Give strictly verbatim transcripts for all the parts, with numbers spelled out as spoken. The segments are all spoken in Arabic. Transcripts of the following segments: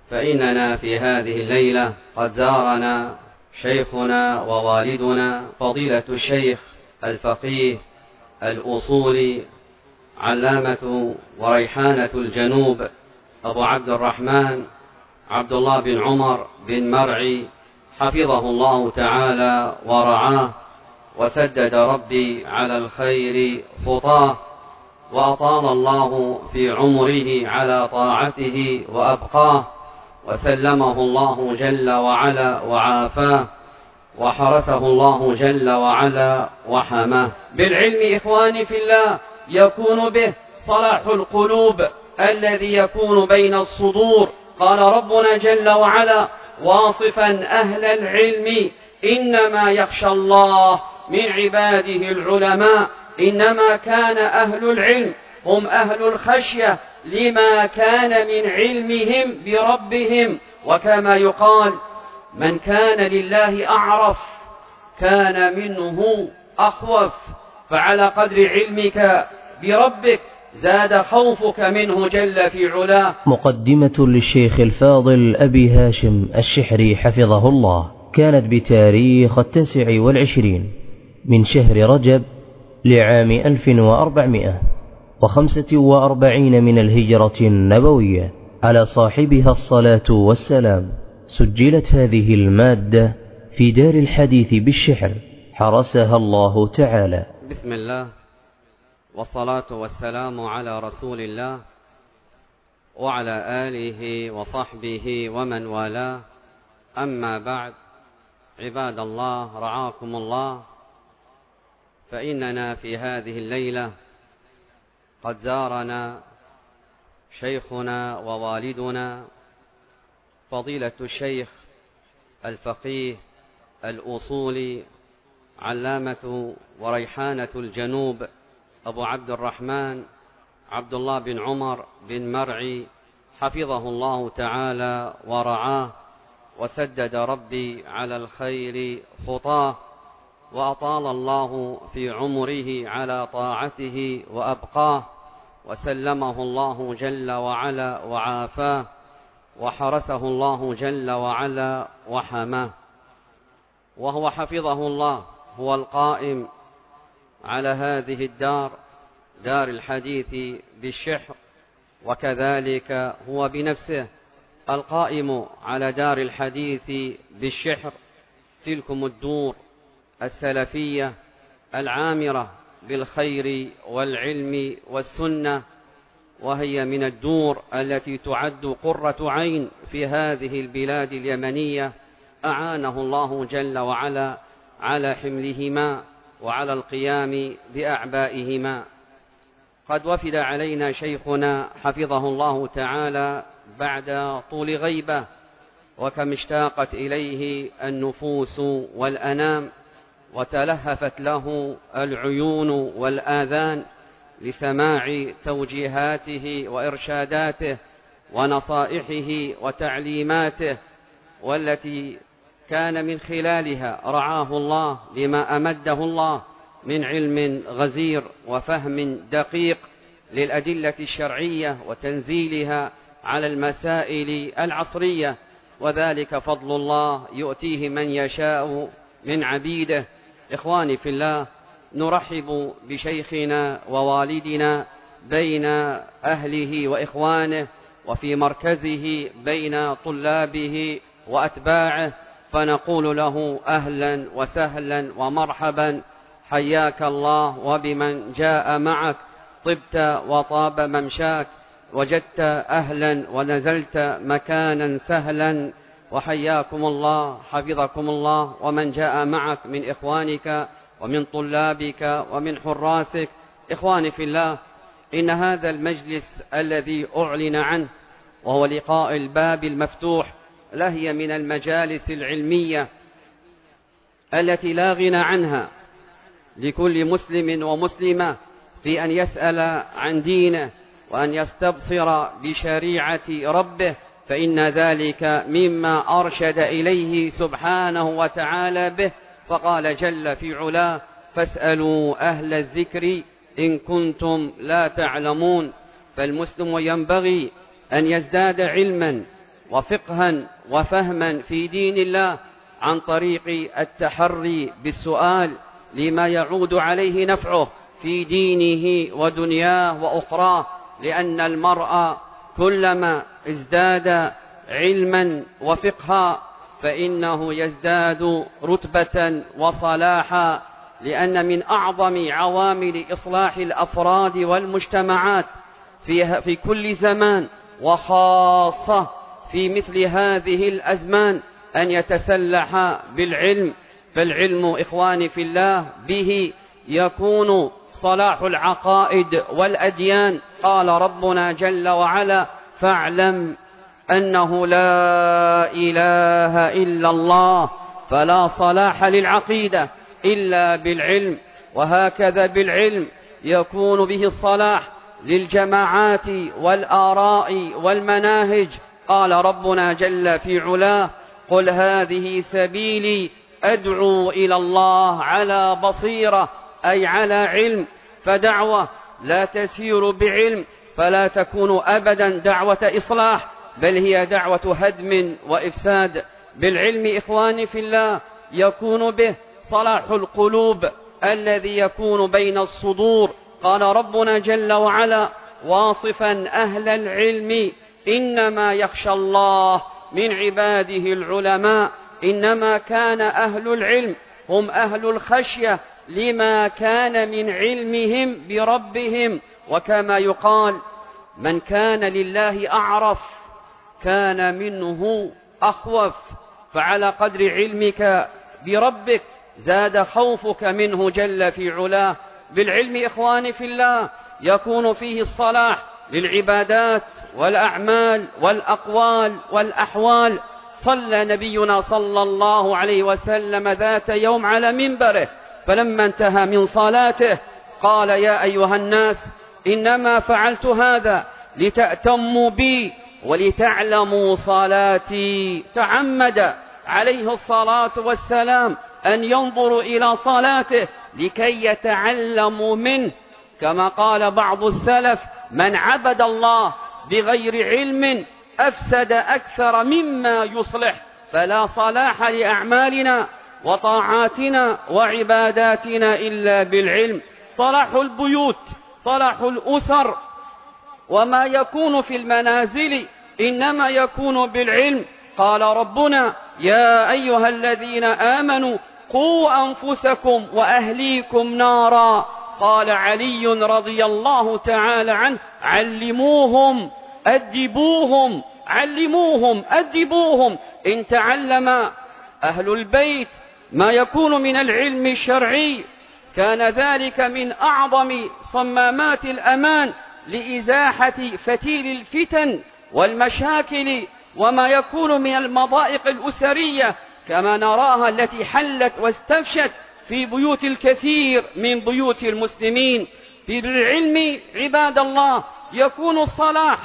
فإننا في هذه الليلة قد زارنا شيخنا ووالدنا فضيلة الشيخ الفقيه الأصولي علامة وريحانة الجنوب أبو عبد الرحمن عبد الله بن عمر بن مرعي، حفظه الله تعالى ورعاه، وسدد ربي على الخير خطاه، وأطال الله في عمره على طاعته وأبقاه، وسلمه الله جل وعلا وعافاه، وحرسه الله جل وعلا وحماه. بالعلم إخواني في الله يكون به صلاح القلوب الذي يكون بين الصدور. قال ربنا جل وعلا واصفا أهل العلم إنما يخشى الله من عباده العلماء. إنما كان أهل العلم هم أهل الخشية لما كان من علمهم بربهم. وكما يقال من كان لله أعرف كان منه أخوف، فعلى قدر علمك بربك زاد خوفك منه جل في علاه. مقدمة للشيخ الفاضل أبي هاشم الشحري حفظه الله، كانت بتاريخ التاسع والعشرين من شهر رجب لعام ألف وأربعمائة وخمسة وأربعين من الهجرة النبوية، على صاحبها الصلاة والسلام. سجلت هذه المادة في دار الحديث بالشحر، حرسها الله تعالى. بسم الله والصلاة والسلام على رسول الله وعلى آله وصحبه ومن والاه، أما بعد. عباد الله رعاكم الله، فإننا في هذه الليلة قد زارنا شيخنا ووالدنا فضيلة الشيخ الفقيه الأصولي علامة وريحانة الجنوب أبو عبد الرحمن عبد الله بن عمر بن مرعي، حفظه الله تعالى ورعاه، وسدد ربي على الخير خطاه، وأطال الله في عمره على طاعته وأبقاه، وسلمه الله جل وعلا وعافاه، وحرسه الله جل وعلا وحماه. وهو حفظه الله هو القائم على هذه الدار، دار الحديث بالشحر، وكذلك هو بنفسه القائم على دار الحديث بالشحر، تلكم الدور السلفية العامرة بالخير والعلم والسنة، وهي من الدور التي تعد قرة عين في هذه البلاد اليمنية، أعانه الله جل وعلا على حملهما وعلى القيام بأعبائهما. قد وفد علينا شيخنا حفظه الله تعالى بعد طول غيبة، وكم اشتاقت إليه النفوس والأنام، وتلهفت له العيون والآذان لسماع توجيهاته وإرشاداته ونصائحه وتعليماته، والتي كان من خلالها رعاه الله لما أمده الله من علم غزير وفهم دقيق للأدلة الشرعية وتنزيلها على المسائل العصرية، وذلك فضل الله يؤتيه من يشاء من عبيده. إخواني في الله، نرحب بشيخنا ووالدنا بين أهله وإخوانه، وفي مركزه بين طلابه وأتباعه، فنقول له أهلا وسهلا ومرحبا، حياك الله وبمن جاء معك، طبت وطاب ممشاك، وجدت أهلا ونزلت مكانا سهلا، وحياكم الله حفظكم الله ومن جاء معك من إخوانك ومن طلابك ومن حراسك. إخواني في الله، إن هذا المجلس الذي أعلن عنه وهو لقاء الباب المفتوح لهي من المجالس العلمية التي لا غنى عنها لكل مسلم ومسلمة في أن يسأل عن دينه وأن يستبصر بشريعة ربه، فإن ذلك مما أرشد إليه سبحانه وتعالى به، فقال جل في علاه فاسألوا أهل الذكر إن كنتم لا تعلمون. فالمسلم ينبغي أن يزداد علما وفقها وفهما في دين الله عن طريق التحري بالسؤال لما يعود عليه نفعه في دينه ودنياه وأخراه، لأن المرء كلما ازداد علما وفقها فإنه يزداد رتبة وصلاحا، لأن من أعظم عوامل إصلاح الأفراد والمجتمعات في, في كل زمان وخاصة في مثل هذه الأزمان أن يتسلح بالعلم. فالعلم إخواني في الله به يكون صلاح العقائد والأديان. قال ربنا جل وعلا: فاعلم أنه لا إله إلا الله. فلا صلاح للعقيدة إلا بالعلم، وهكذا بالعلم يكون به الصلاح للجماعات والآراء والمناهج. قال ربنا جل في علاه: قل هذه سبيلي أدعو إلى الله على بصيرة، أي على علم. فدعوة لا تسير بعلم فلا تكون أبدا دعوة إصلاح، بل هي دعوة هدم وإفساد. بالعلم إخواني في الله يكون به صلاح القلوب الذي يكون بين الصدور. قال ربنا جل وعلا واصفا أهل العلم: إنما يخشى الله من عباده العلماء. إنما كان أهل العلم هم أهل الخشية لما كان من علمهم بربهم. وكما يقال: من كان لله أعرف كان منه أخوف. فعلى قدر علمك بربك زاد خوفك منه جل في علاه. بالعلم إخواني في الله يكون فيه الصلاح للعبادات والأعمال والأقوال والأحوال. صلى نبينا صلى الله عليه وسلم ذات يوم على منبره، فلما انتهى من صلاته قال: يا أيها الناس، إنما فعلت هذا لتأتموا بي ولتعلموا صلاتي. تعمد عليه الصلاة والسلام أن ينظروا إلى صلاته لكي يتعلموا منه. كما قال بعض السلف: من عبد الله بغير علم أفسد أكثر مما يصلح. فلا صلاح لأعمالنا وطاعاتنا وعباداتنا إلا بالعلم. صلاح البيوت، صلاح الأسر، وما يكون في المنازل إنما يكون بالعلم. قال ربنا: يا أيها الذين آمنوا قوا أنفسكم وأهليكم نارا. قال علي رضي الله تعالى عنه: علموهم أدبوهم، علموهم أدبوهم. إن تعلم أهل البيت ما يكون من العلم الشرعي كان ذلك من أعظم صمامات الأمان لإزاحة فتيل الفتن والمشاكل وما يكون من المضائق الأسرية كما نراها التي حلت واستفشت في بيوت الكثير من بيوت المسلمين. في العلم عباد الله يكون الصلاح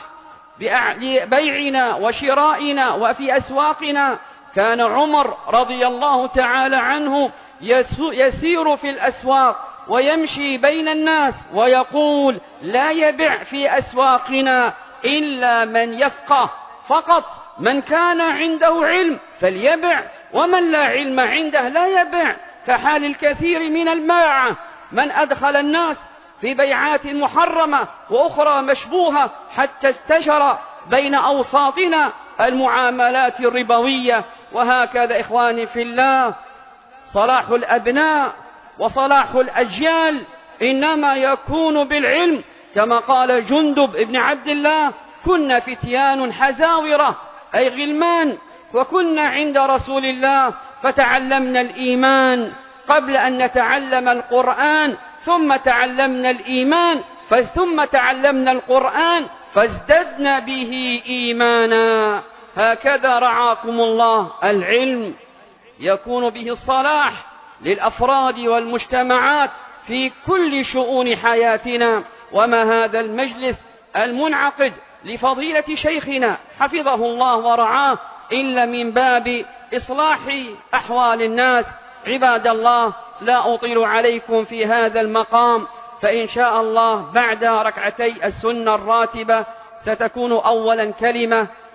ببيعنا وشرائنا وفي أسواقنا. كان عمر رضي الله تعالى عنه يسير في الأسواق ويمشي بين الناس ويقول: لا يبع في أسواقنا إلا من يفقه فقط. من كان عنده علم فليبع، ومن لا علم عنده لا يبع. كحال الكثير من الماعة من أدخل الناس في بيعات محرمة وأخرى مشبوهة حتى استشر بين أوساطنا المعاملات الربوية. وهكذا إخواني في الله صلاح الأبناء وصلاح الأجيال إنما يكون بالعلم. كما قال جندب ابن عبد الله: كنا فتيان حزاورة، أي غلمان، وكنا عند رسول الله فتعلمنا الإيمان قبل أن نتعلم القرآن، ثم تعلمنا الإيمان ثم تعلمنا القرآن فازددنا به إيمانا. هكذا رعاكم الله. العلم يكون به الصلاح للأفراد والمجتمعات في كل شؤون حياتنا. وما هذا المجلس المنعقد لفضيلة شيخنا حفظه الله ورعاه إلا من باب إصلاح أحوال الناس. عباد الله، لا أطيل عليكم في هذا المقام، فإن شاء الله بعد ركعتي السنة الراتبة ستكون أولا كلمة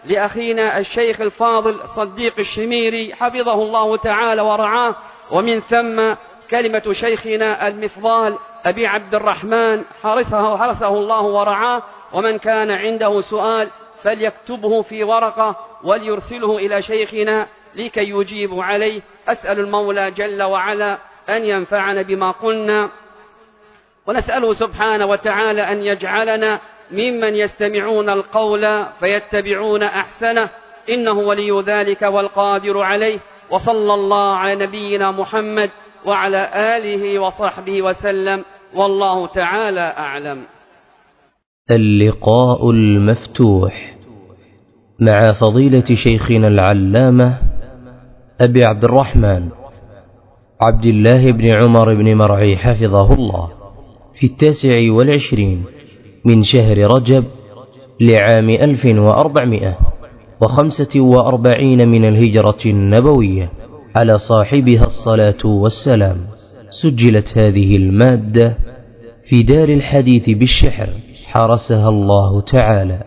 لأخينا الشيخ الفاضل صديق الشميري حفظه الله تعالى ورعاه، ومن ثم كلمة شيخنا المفضال أبي عبد الرحمن حرسه, حرسه الله ورعاه. ومن كان عنده سؤال فليكتبه في ورقة وليرسله إلى شيخنا لكي يجيب عليه. أسأل المولى جل وعلا أن ينفعنا بما قلنا، ونسأله سبحانه وتعالى أن يجعلنا ممن يستمعون القول فيتبعون أحسنه، إنه ولي ذلك والقادر عليه. وصلى الله على نبينا محمد وعلى آله وصحبه وسلم، والله تعالى أعلم. اللقاء المفتوح مع فضيلة شيخنا العلامة أبي عبد الرحمن عبد الله بن عمر بن مرعي حفظه الله، في التاسع والعشرين من شهر رجب لعام ألف وأربعمائة وخمسة وأربعين من الهجرة النبوية، على صاحبها الصلاة والسلام. سجلت هذه المادة في دار الحديث بالشحر، حرسها الله تعالى.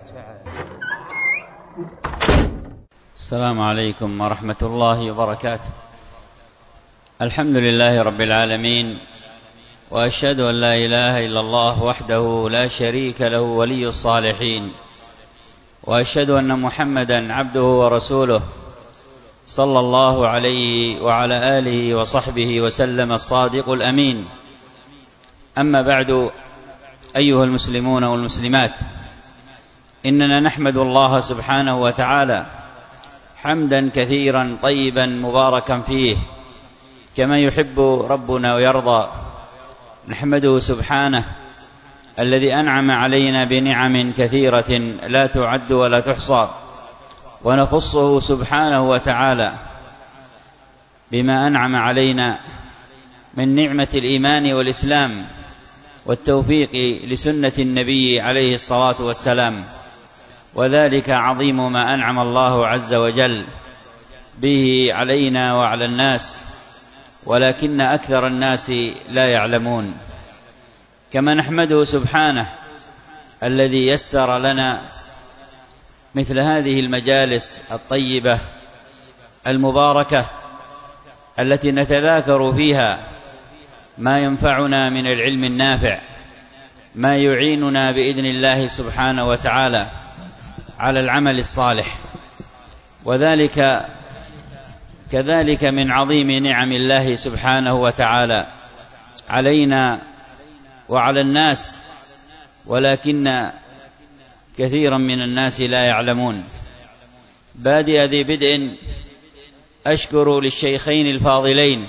السلام عليكم ورحمة الله وبركاته. الحمد لله رب العالمين، وأشهد أن لا إله إلا الله وحده لا شريك له ولي الصالحين، وأشهد أن محمدا عبده ورسوله صلى الله عليه وعلى آله وصحبه وسلم الصادق الأمين. أما بعد، أيها المسلمون والمسلمات، إننا نحمد الله سبحانه وتعالى حمدا كثيرا طيبا مباركا فيه كما يحب ربنا ويرضى. نحمده سبحانه الذي أنعم علينا بنعم كثيرة لا تعد ولا تحصى، ونخصه سبحانه وتعالى بما أنعم علينا من نعمة الإيمان والإسلام والتوفيق لسنة النبي عليه الصلاة والسلام، وذلك عظيم ما أنعم الله عز وجل به علينا وعلى الناس، ولكن أكثر الناس لا يعلمون. كما نحمده سبحانه الذي يسر لنا مثل هذه المجالس الطيبة المباركة التي نتذاكر فيها ما ينفعنا من العلم النافع، ما يعيننا بإذن الله سبحانه وتعالى على العمل الصالح، وذلك كذلك من عظيم نعم الله سبحانه وتعالى علينا وعلى الناس، ولكن كثيرا من الناس لا يعلمون. بادئ ذي بدء أشكر للشيخين الفاضلين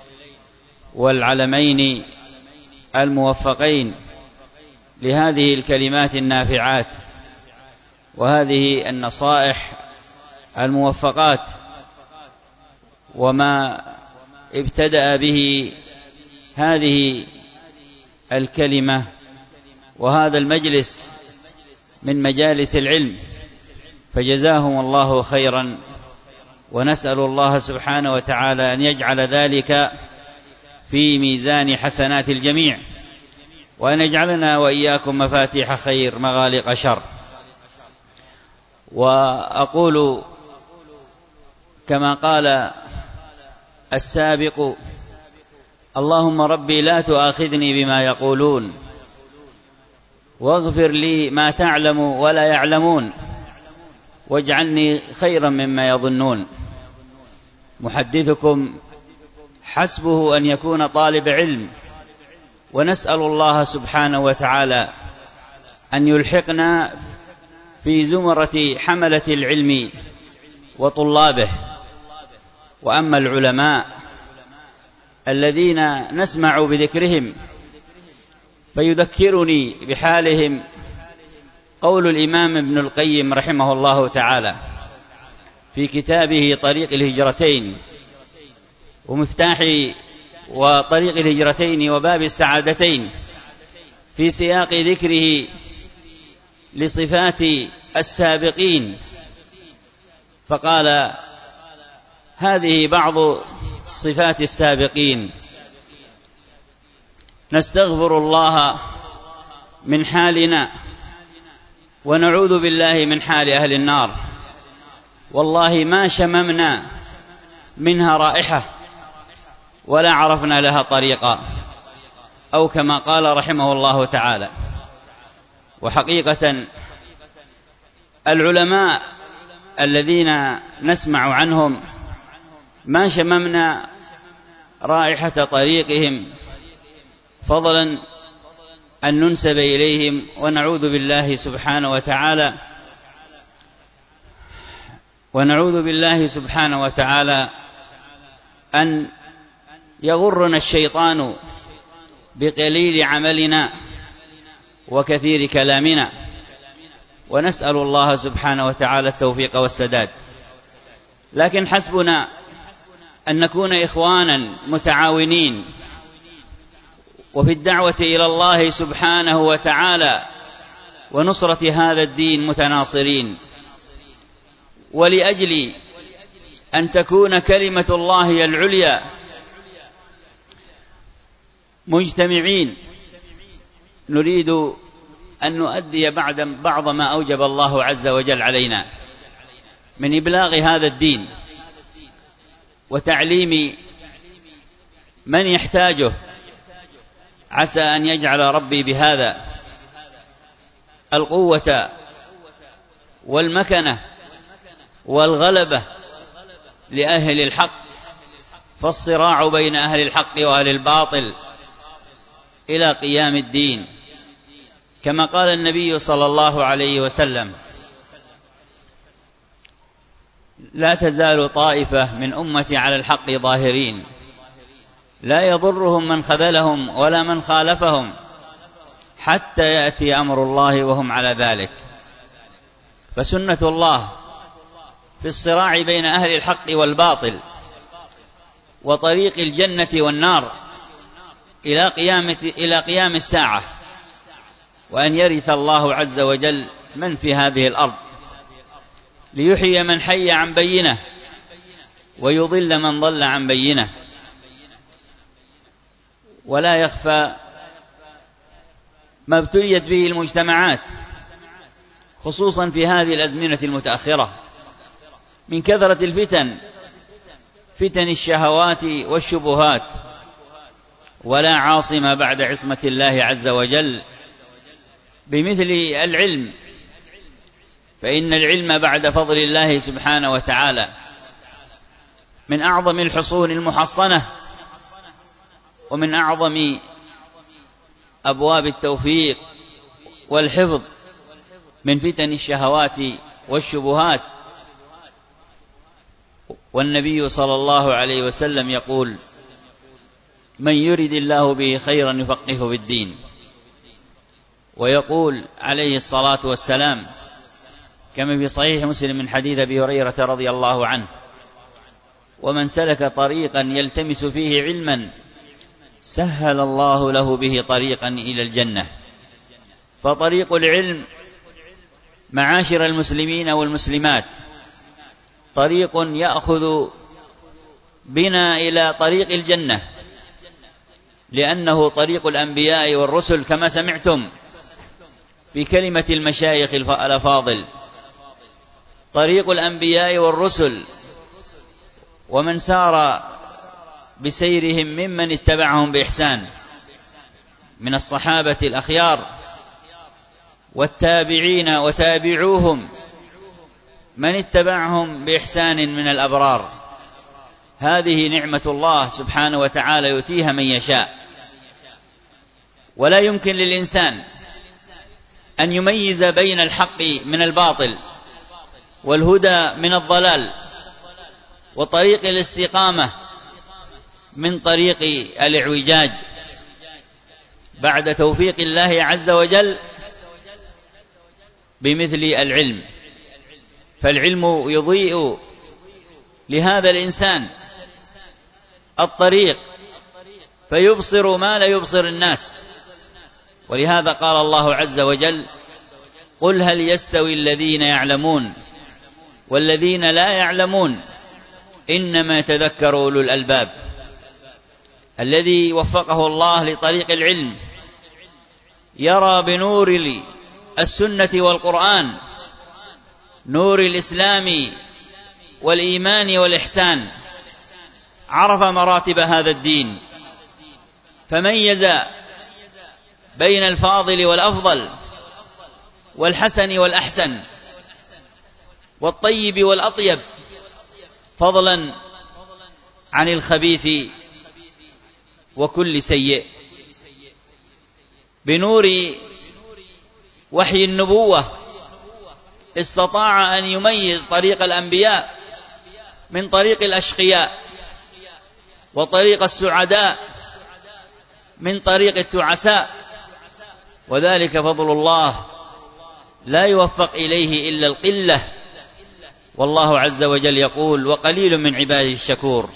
والعلمين الموفقين لهذه الكلمات النافعات وهذه النصائح الموفقات، وما ابتدأ به هذه الكلمة وهذا المجلس من مجالس العلم، فجزاهم الله خيرا، ونسأل الله سبحانه وتعالى أن يجعل ذلك في ميزان حسنات الجميع، وأن يجعلنا وإياكم مفاتيح خير مغالق شر. وأقول كما قال السابق: اللهم ربي لا تؤاخذني بما يقولون، واغفر لي ما تعلم ولا يعلمون، واجعلني خيرا مما يظنون. محدثكم حسبه أن يكون طالب علم، ونسأل الله سبحانه وتعالى أن يلحقنا في زمرة حملة العلم وطلابه. وأما العلماء الذين نسمع بذكرهم فيذكرني بحالهم قول الإمام ابن القيم رحمه الله تعالى في كتابه طريق الهجرتين ومفتاح وطريق الهجرتين وباب السعادتين، في سياق ذكره لصفات السابقين، فقال: هذه بعض صفات السابقين، نستغفر الله من حالنا ونعوذ بالله من حال أهل النار. والله ما شممنا منها رائحة ولا عرفنا لها طريقا، أو كما قال رحمه الله تعالى. وحقيقة العلماء الذين نسمع عنهم ما شممنا رائحة طريقهم، فضلا أن ننسب إليهم، ونعوذ بالله سبحانه وتعالى ونعوذ بالله سبحانه وتعالى أن يغرنا الشيطان بقليل عملنا وكثير كلامنا، ونسأل الله سبحانه وتعالى التوفيق والسداد. لكن حسبنا أن نكون إخوانا متعاونين، وفي الدعوة إلى الله سبحانه وتعالى ونصرة هذا الدين متناصرين، ولأجل أن تكون كلمة الله العليا مجتمعين نريد أن نؤدي بعد بعض ما أوجب الله عز وجل علينا من إبلاغ هذا الدين وتعليم من يحتاجه. عسى أن يجعل ربي بهذا القوة والمكنة والغلبة لأهل الحق، فالصراع بين أهل الحق وأهل الباطل إلى قيام الدين، كما قال النبي صلى الله عليه وسلم: لا تزال طائفة من أمتي على الحق ظاهرين لا يضرهم من خذلهم ولا من خالفهم حتى يأتي أمر الله وهم على ذلك. فسنة الله في الصراع بين أهل الحق والباطل وطريق الجنة والنار إلى قيام إلى قيام الساعة، وأن يرث الله عز وجل من في هذه الأرض ليحيي من حي عن بينه ويضل من ضل عن بينه. ولا يخفى ما ابتليت به المجتمعات خصوصا في هذه الأزمنة المتأخرة من كثرة الفتن، فتن الشهوات والشبهات، ولا عاصم بعد عصمة الله عز وجل بمثل العلم، فإن العلم بعد فضل الله سبحانه وتعالى من أعظم الحصون المحصنة ومن أعظم أبواب التوفيق والحفظ من فتن الشهوات والشبهات. والنبي صلى الله عليه وسلم يقول: من يرد الله به خيرا يفقهه في الدين. ويقول عليه الصلاة والسلام كما في صحيح مسلم من حديث أبي هريرة رضي الله عنه: ومن سلك طريقا يلتمس فيه علما سهل الله له به طريقا إلى الجنة. فطريق العلم معاشر المسلمين والمسلمات طريق يأخذ بنا إلى طريق الجنة، لأنه طريق الأنبياء والرسل كما سمعتم في كلمة المشايخ الأفاضل: طريق الأنبياء والرسل ومن سار بسيرهم ممن اتبعهم بإحسان من الصحابة الأخيار والتابعين وتابعوهم من اتبعهم بإحسان من الأبرار. هذه نعمة الله سبحانه وتعالى يؤتيها من يشاء، ولا يمكن للإنسان أن يميز بين الحق من الباطل والهدى من الضلال وطريق الاستقامة من طريق الاعوجاج بعد توفيق الله عز وجل بمثل العلم. فالعلم يضيء لهذا الإنسان الطريق فيبصر ما لا يبصر الناس. ولهذا قال الله عز وجل: قل هل يستوي الذين يعلمون والذين لا يعلمون إنما يتذكر أولو الألباب. الذي وفقه الله لطريق العلم يرى بنور السنة والقرآن، نور الإسلام والإيمان والإحسان، عرف مراتب هذا الدين، فميز بين الفاضل والأفضل، والحسن والأحسن، والطيب والأطيب، فضلا عن الخبيث وكل سيء. بنور وحي النبوة استطاع أن يميز طريق الأنبياء من طريق الأشقياء، وطريق السعداء من طريق التعساء، وذلك فضل الله لا يوفق إليه إلا القلة. والله عز وجل يقول: وقليل من عباده الشكور.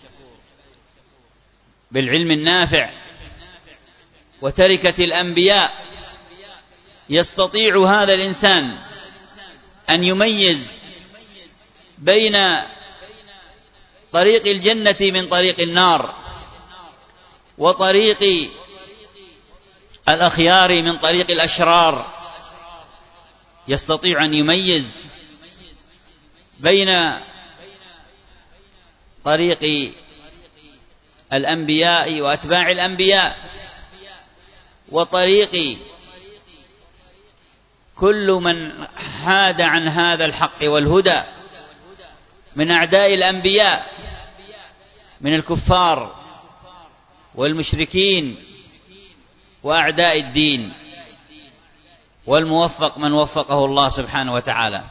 بالعلم النافع وتركة الأنبياء يستطيع هذا الإنسان أن يميز بين طريق الجنة من طريق النار، وطريق الأخيار من طريق الأشرار. يستطيع أن يميز بين طريق الأنبياء وأتباع الأنبياء وطريق كل من حاد عن هذا الحق والهدى من أعداء الأنبياء من الكفار والمشركين وأعداء الدين، والموفق من وفقه الله سبحانه وتعالى.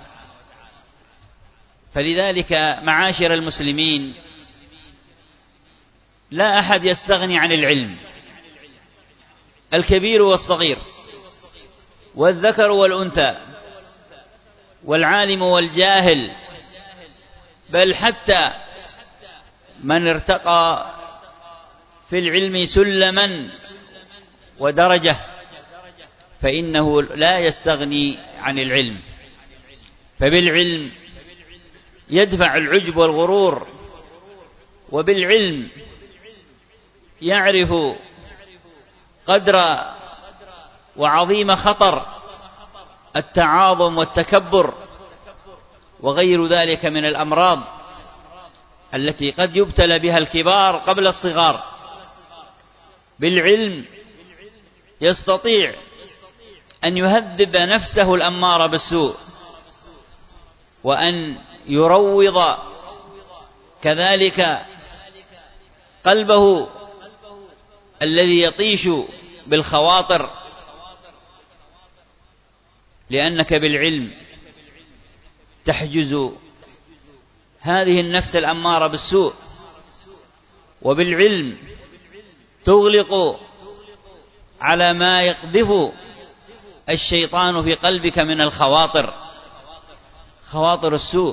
فلذلك معاشر المسلمين، لا أحد يستغني عن العلم، الكبير والصغير، والذكر والأنثى، والعالم والجاهل، بل حتى من ارتقى في العلم سلما ودرجة فإنه لا يستغني عن العلم. فبالعلم يدفع العجب والغرور، وبالعلم يعرف قدر وعظيم خطر التعاظم والتكبر وغير ذلك من الأمراض التي قد يبتلى بها الكبار قبل الصغار. بالعلم يستطيع أن يهذب نفسه الأمارة بالسوء، وأن يروض كذلك قلبه الذي يطيش بالخواطر، لأنك بالعلم تحجز هذه النفس الأمارة بالسوء، وبالعلم تغلق على ما يقذف الشيطان في قلبك من الخواطر، خواطر السوء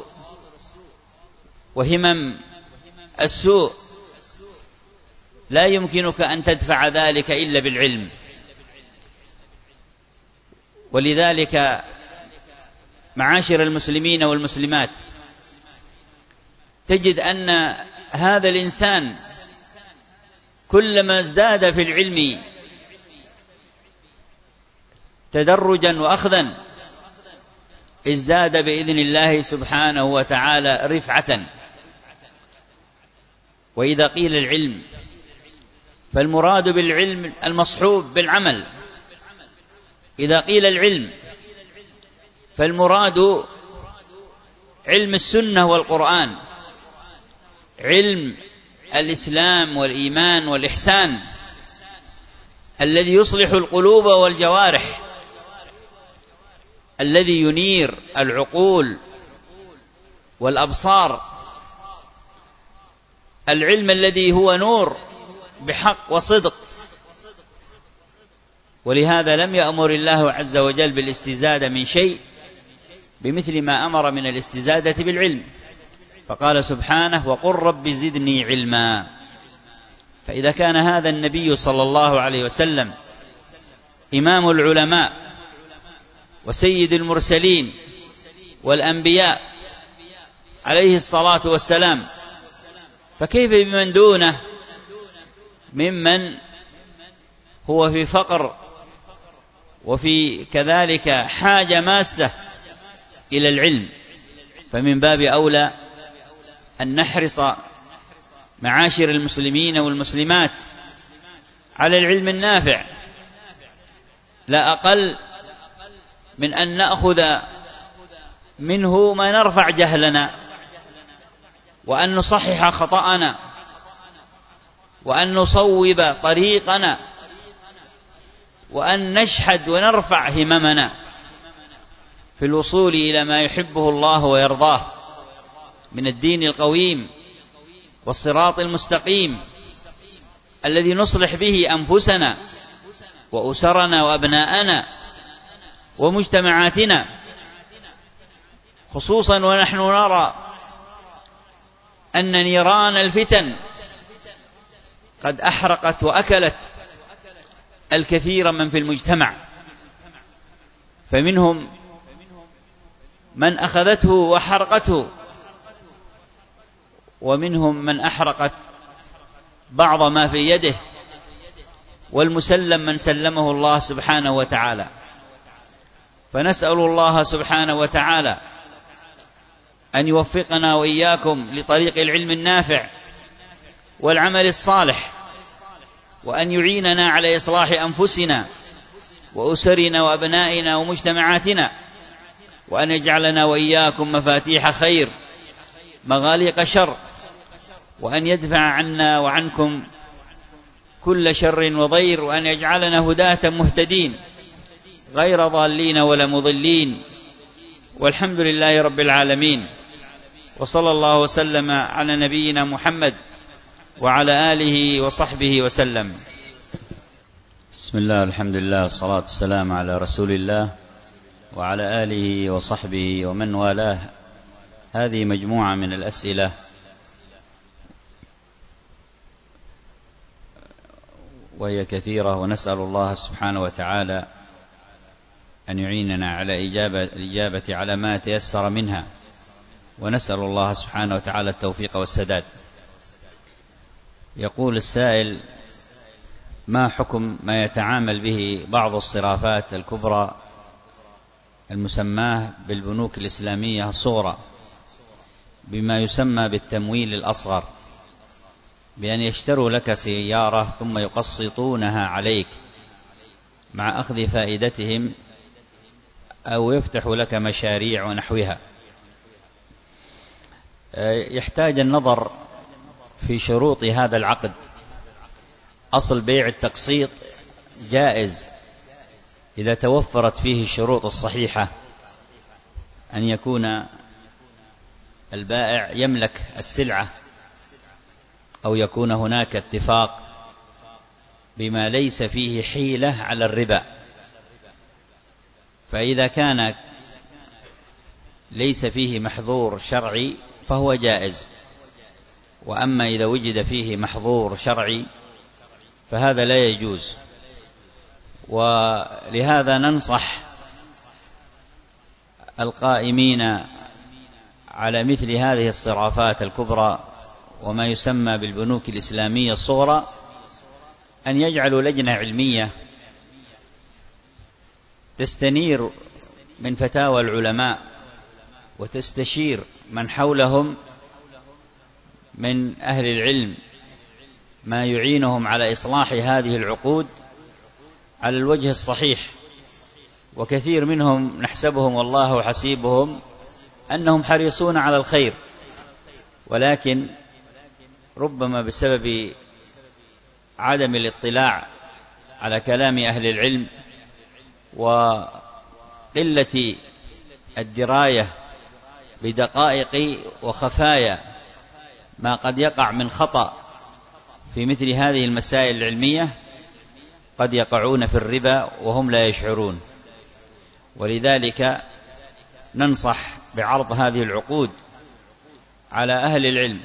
وهمم السوء. لا يمكنك أن تدفع ذلك إلا بالعلم. ولذلك معاشر المسلمين والمسلمات، تجد أن هذا الإنسان كلما ازداد في العلم تدرجا وأخذا ازداد بإذن الله سبحانه وتعالى رفعة. وإذا قيل العلم فالمراد بالعلم المصحوب بالعمل. إذا قيل العلم فالمراد علم السنة والقرآن، علم الإسلام والإيمان والإحسان الذي يصلح القلوب والجوارح، الذي ينير العقول والأبصار، العلم الذي هو نور بحق وصدق. ولهذا لم يأمر الله عز وجل بالاستزادة من شيء بمثل ما أمر من الاستزادة بالعلم، فقال سبحانه: وقل رب زدني علما. فإذا كان هذا النبي صلى الله عليه وسلم إمام العلماء وسيد المرسلين والأنبياء عليه الصلاة والسلام، فكيف بمن دونه ممن هو في فقر وفي كذلك حاجة ماسة إلى العلم؟ فمن باب أولى أن نحرص معاشر المسلمين والمسلمات على العلم النافع، لا أقل من أن نأخذ منه ما نرفع جهلنا، وأن نصحح خطأنا، وأن نصوب طريقنا، وأن نشحد ونرفع هممنا في الوصول إلى ما يحبه الله ويرضاه من الدين القويم والصراط المستقيم الذي نصلح به أنفسنا وأسرنا وأبناءنا ومجتمعاتنا، خصوصا ونحن نرى أن نيران الفتن قد أحرقت وأكلت الكثير من في المجتمع، فمنهم من أخذته وحرقته، ومنهم من أحرقت بعض ما في يده، والمسلم من سلمه الله سبحانه وتعالى. فنسأل الله سبحانه وتعالى أن يوفقنا وإياكم لطريق العلم النافع والعمل الصالح، وأن يعيننا على إصلاح أنفسنا وأسرنا وأبنائنا ومجتمعاتنا، وأن يجعلنا وإياكم مفاتيح خير مغاليق شر، وأن يدفع عنا وعنكم كل شر وضير، وأن يجعلنا هداة مهتدين غير ضالين ولا مضلين. والحمد لله رب العالمين، وصلى الله وسلم على نبينا محمد وعلى آله وصحبه وسلم. بسم الله، الحمد لله، والصلاة والسلام على رسول الله وعلى آله وصحبه ومن والاه. هذه مجموعة من الأسئلة وهي كثيرة، ونسأل الله سبحانه وتعالى أن يعيننا على إجابة الإجابة على ما تيسر منها، ونسأل الله سبحانه وتعالى التوفيق والسداد. يقول السائل: ما حكم ما يتعامل به بعض الصرافات الكبرى المسماة بالبنوك الإسلامية الصغرى بما يسمى بالتمويل الأصغر، بأن يشتروا لك سيارة ثم يقسطونها عليك مع أخذ فائدتهم، أو يفتحوا لك مشاريع ونحوها؟ يحتاج النظر في شروط هذا العقد. أصل بيع التقسيط جائز إذا توفرت فيه الشروط الصحيحة، أن يكون البائع يملك السلعة، أو يكون هناك اتفاق بما ليس فيه حيلة على الربا. فإذا كان ليس فيه محظور شرعي فهو جائز، وأما إذا وجد فيه محظور شرعي فهذا لا يجوز. ولهذا ننصح القائمين على مثل هذه الصرافات الكبرى وما يسمى بالبنوك الإسلامية الصغرى أن يجعلوا لجنة علمية تستنير من فتاوى العلماء وتستشير من حولهم من أهل العلم ما يعينهم على إصلاح هذه العقود على الوجه الصحيح. وكثير منهم نحسبهم والله حسيبهم أنهم حريصون على الخير، ولكن ربما بسبب عدم الاطلاع على كلام أهل العلم وقلة الدراية بدقائق وخفايا ما قد يقع من خطأ في مثل هذه المسائل العلمية، قد يقعون في الربا وهم لا يشعرون. ولذلك ننصح بعرض هذه العقود على أهل العلم.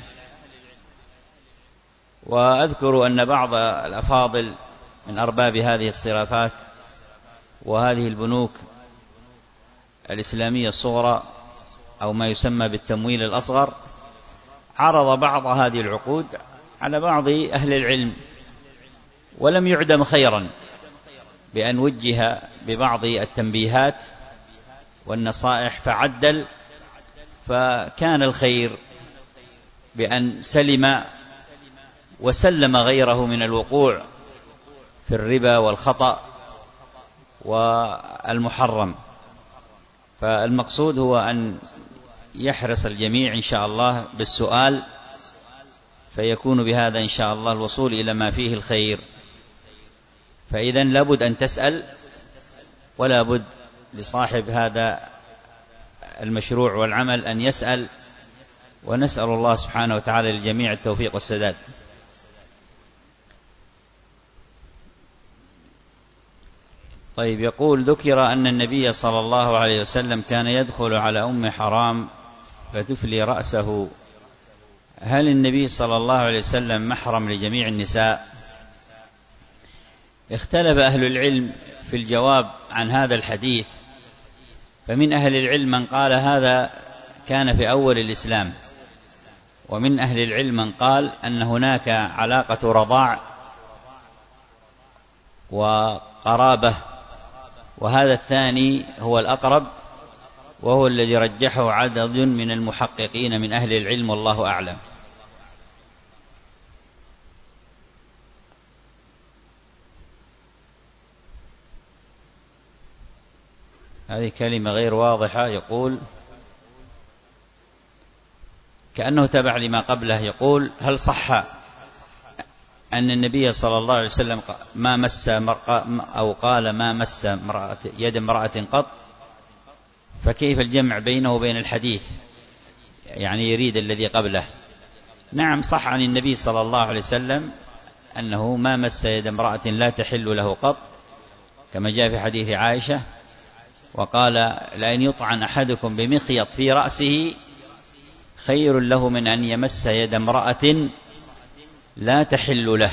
وأذكر أن بعض الأفاضل من أرباب هذه الصرافات وهذه البنوك الإسلامية الصغرى أو ما يسمى بالتمويل الأصغر عرض بعض هذه العقود على بعض أهل العلم، ولم يعدم خيرا بأن وجه ببعض التنبيهات والنصائح فعدل، فكان الخير بأن سلم وسلم غيره من الوقوع في الربا والخطأ والمحرم. فالمقصود هو أن يحرص الجميع إن شاء الله بالسؤال، فيكون بهذا إن شاء الله الوصول إلى ما فيه الخير. فإذا لابد أن تسأل، ولا بد لصاحب هذا المشروع والعمل أن يسأل، ونسأل الله سبحانه وتعالى للجميع التوفيق والسداد. طيب، يقول: ذكر أن النبي صلى الله عليه وسلم كان يدخل على أم حرام فتفلي رأسه، هل النبي صلى الله عليه وسلم محرم لجميع النساء؟ اختلف أهل العلم في الجواب عن هذا الحديث، فمن أهل العلم من قال هذا كان في أول الإسلام، ومن أهل العلم من قال أن هناك علاقة رضاع وقرابة، وهذا الثاني هو الأقرب، وهو الذي رجحه عدد من المحققين من أهل العلم، والله أعلم. هذه كلمة غير واضحة. يقول كأنه تبع لما قبله، يقول: هل صح أن النبي صلى الله عليه وسلم ما مس أو قال ما مس امرأة يد امرأة قط؟ فكيف الجمع بينه وبين الحديث؟ يعني يريد الذي قبله. نعم، صح عن النبي صلى الله عليه وسلم أنه ما مس يد امرأة لا تحل له قط، كما جاء في حديث عائشة، وقال: لأن يطعن أحدكم بمخيط في رأسه خير له من أن يمس يد امرأة لا تحل له.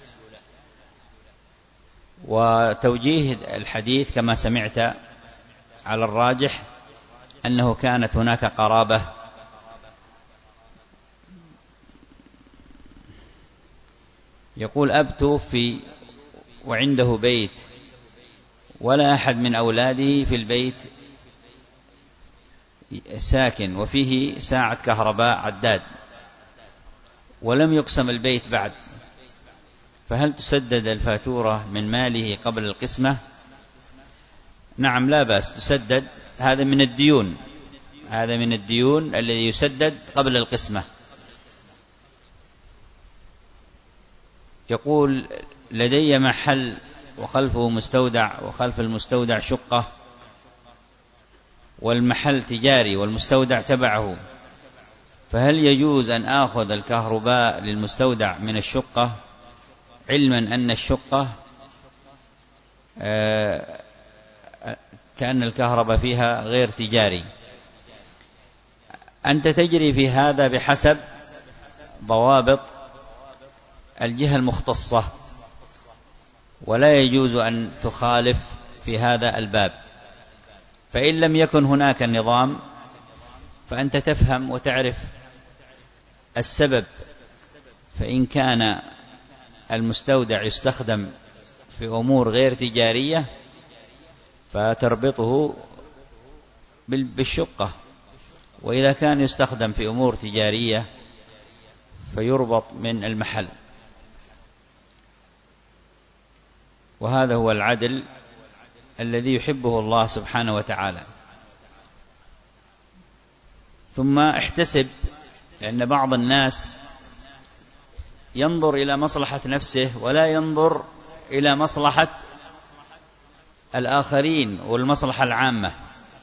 وتوجيه الحديث كما سمعت على الراجح أنه كانت هناك قرابة. يقول: أب توفي وعنده بيت ولا أحد من أولاده في البيت ساكن، وفيه ساعة كهرباء عداد، ولم يقسم البيت بعد، فهل تسدد الفاتورة من ماله قبل القسمة؟ نعم، لا بأس تسدد، هذا من الديون، هذا من الديون الذي يسدد قبل القسمة. يقول: لدي محل وخلفه مستودع، وخلف المستودع شقة، والمحل تجاري والمستودع تبعه، فهل يجوز أن آخذ الكهرباء للمستودع من الشقة، علما أن الشقة كأن الكهرباء فيها غير تجاري؟ أنت تجري في هذا بحسب ضوابط الجهة المختصة، ولا يجوز أن تخالف في هذا الباب. فإن لم يكن هناك نظام فأنت تفهم وتعرف السبب، فإن كان المستودع يستخدم في أمور غير تجارية فتربطه بالشقة، وإذا كان يستخدم في أمور تجارية فيربط من المحل. وهذا هو العدل الذي يحبه الله سبحانه وتعالى. ثم احتسب، لأن بعض الناس ينظر إلى مصلحة نفسه ولا ينظر إلى مصلحة الآخرين والمصلحة العامة.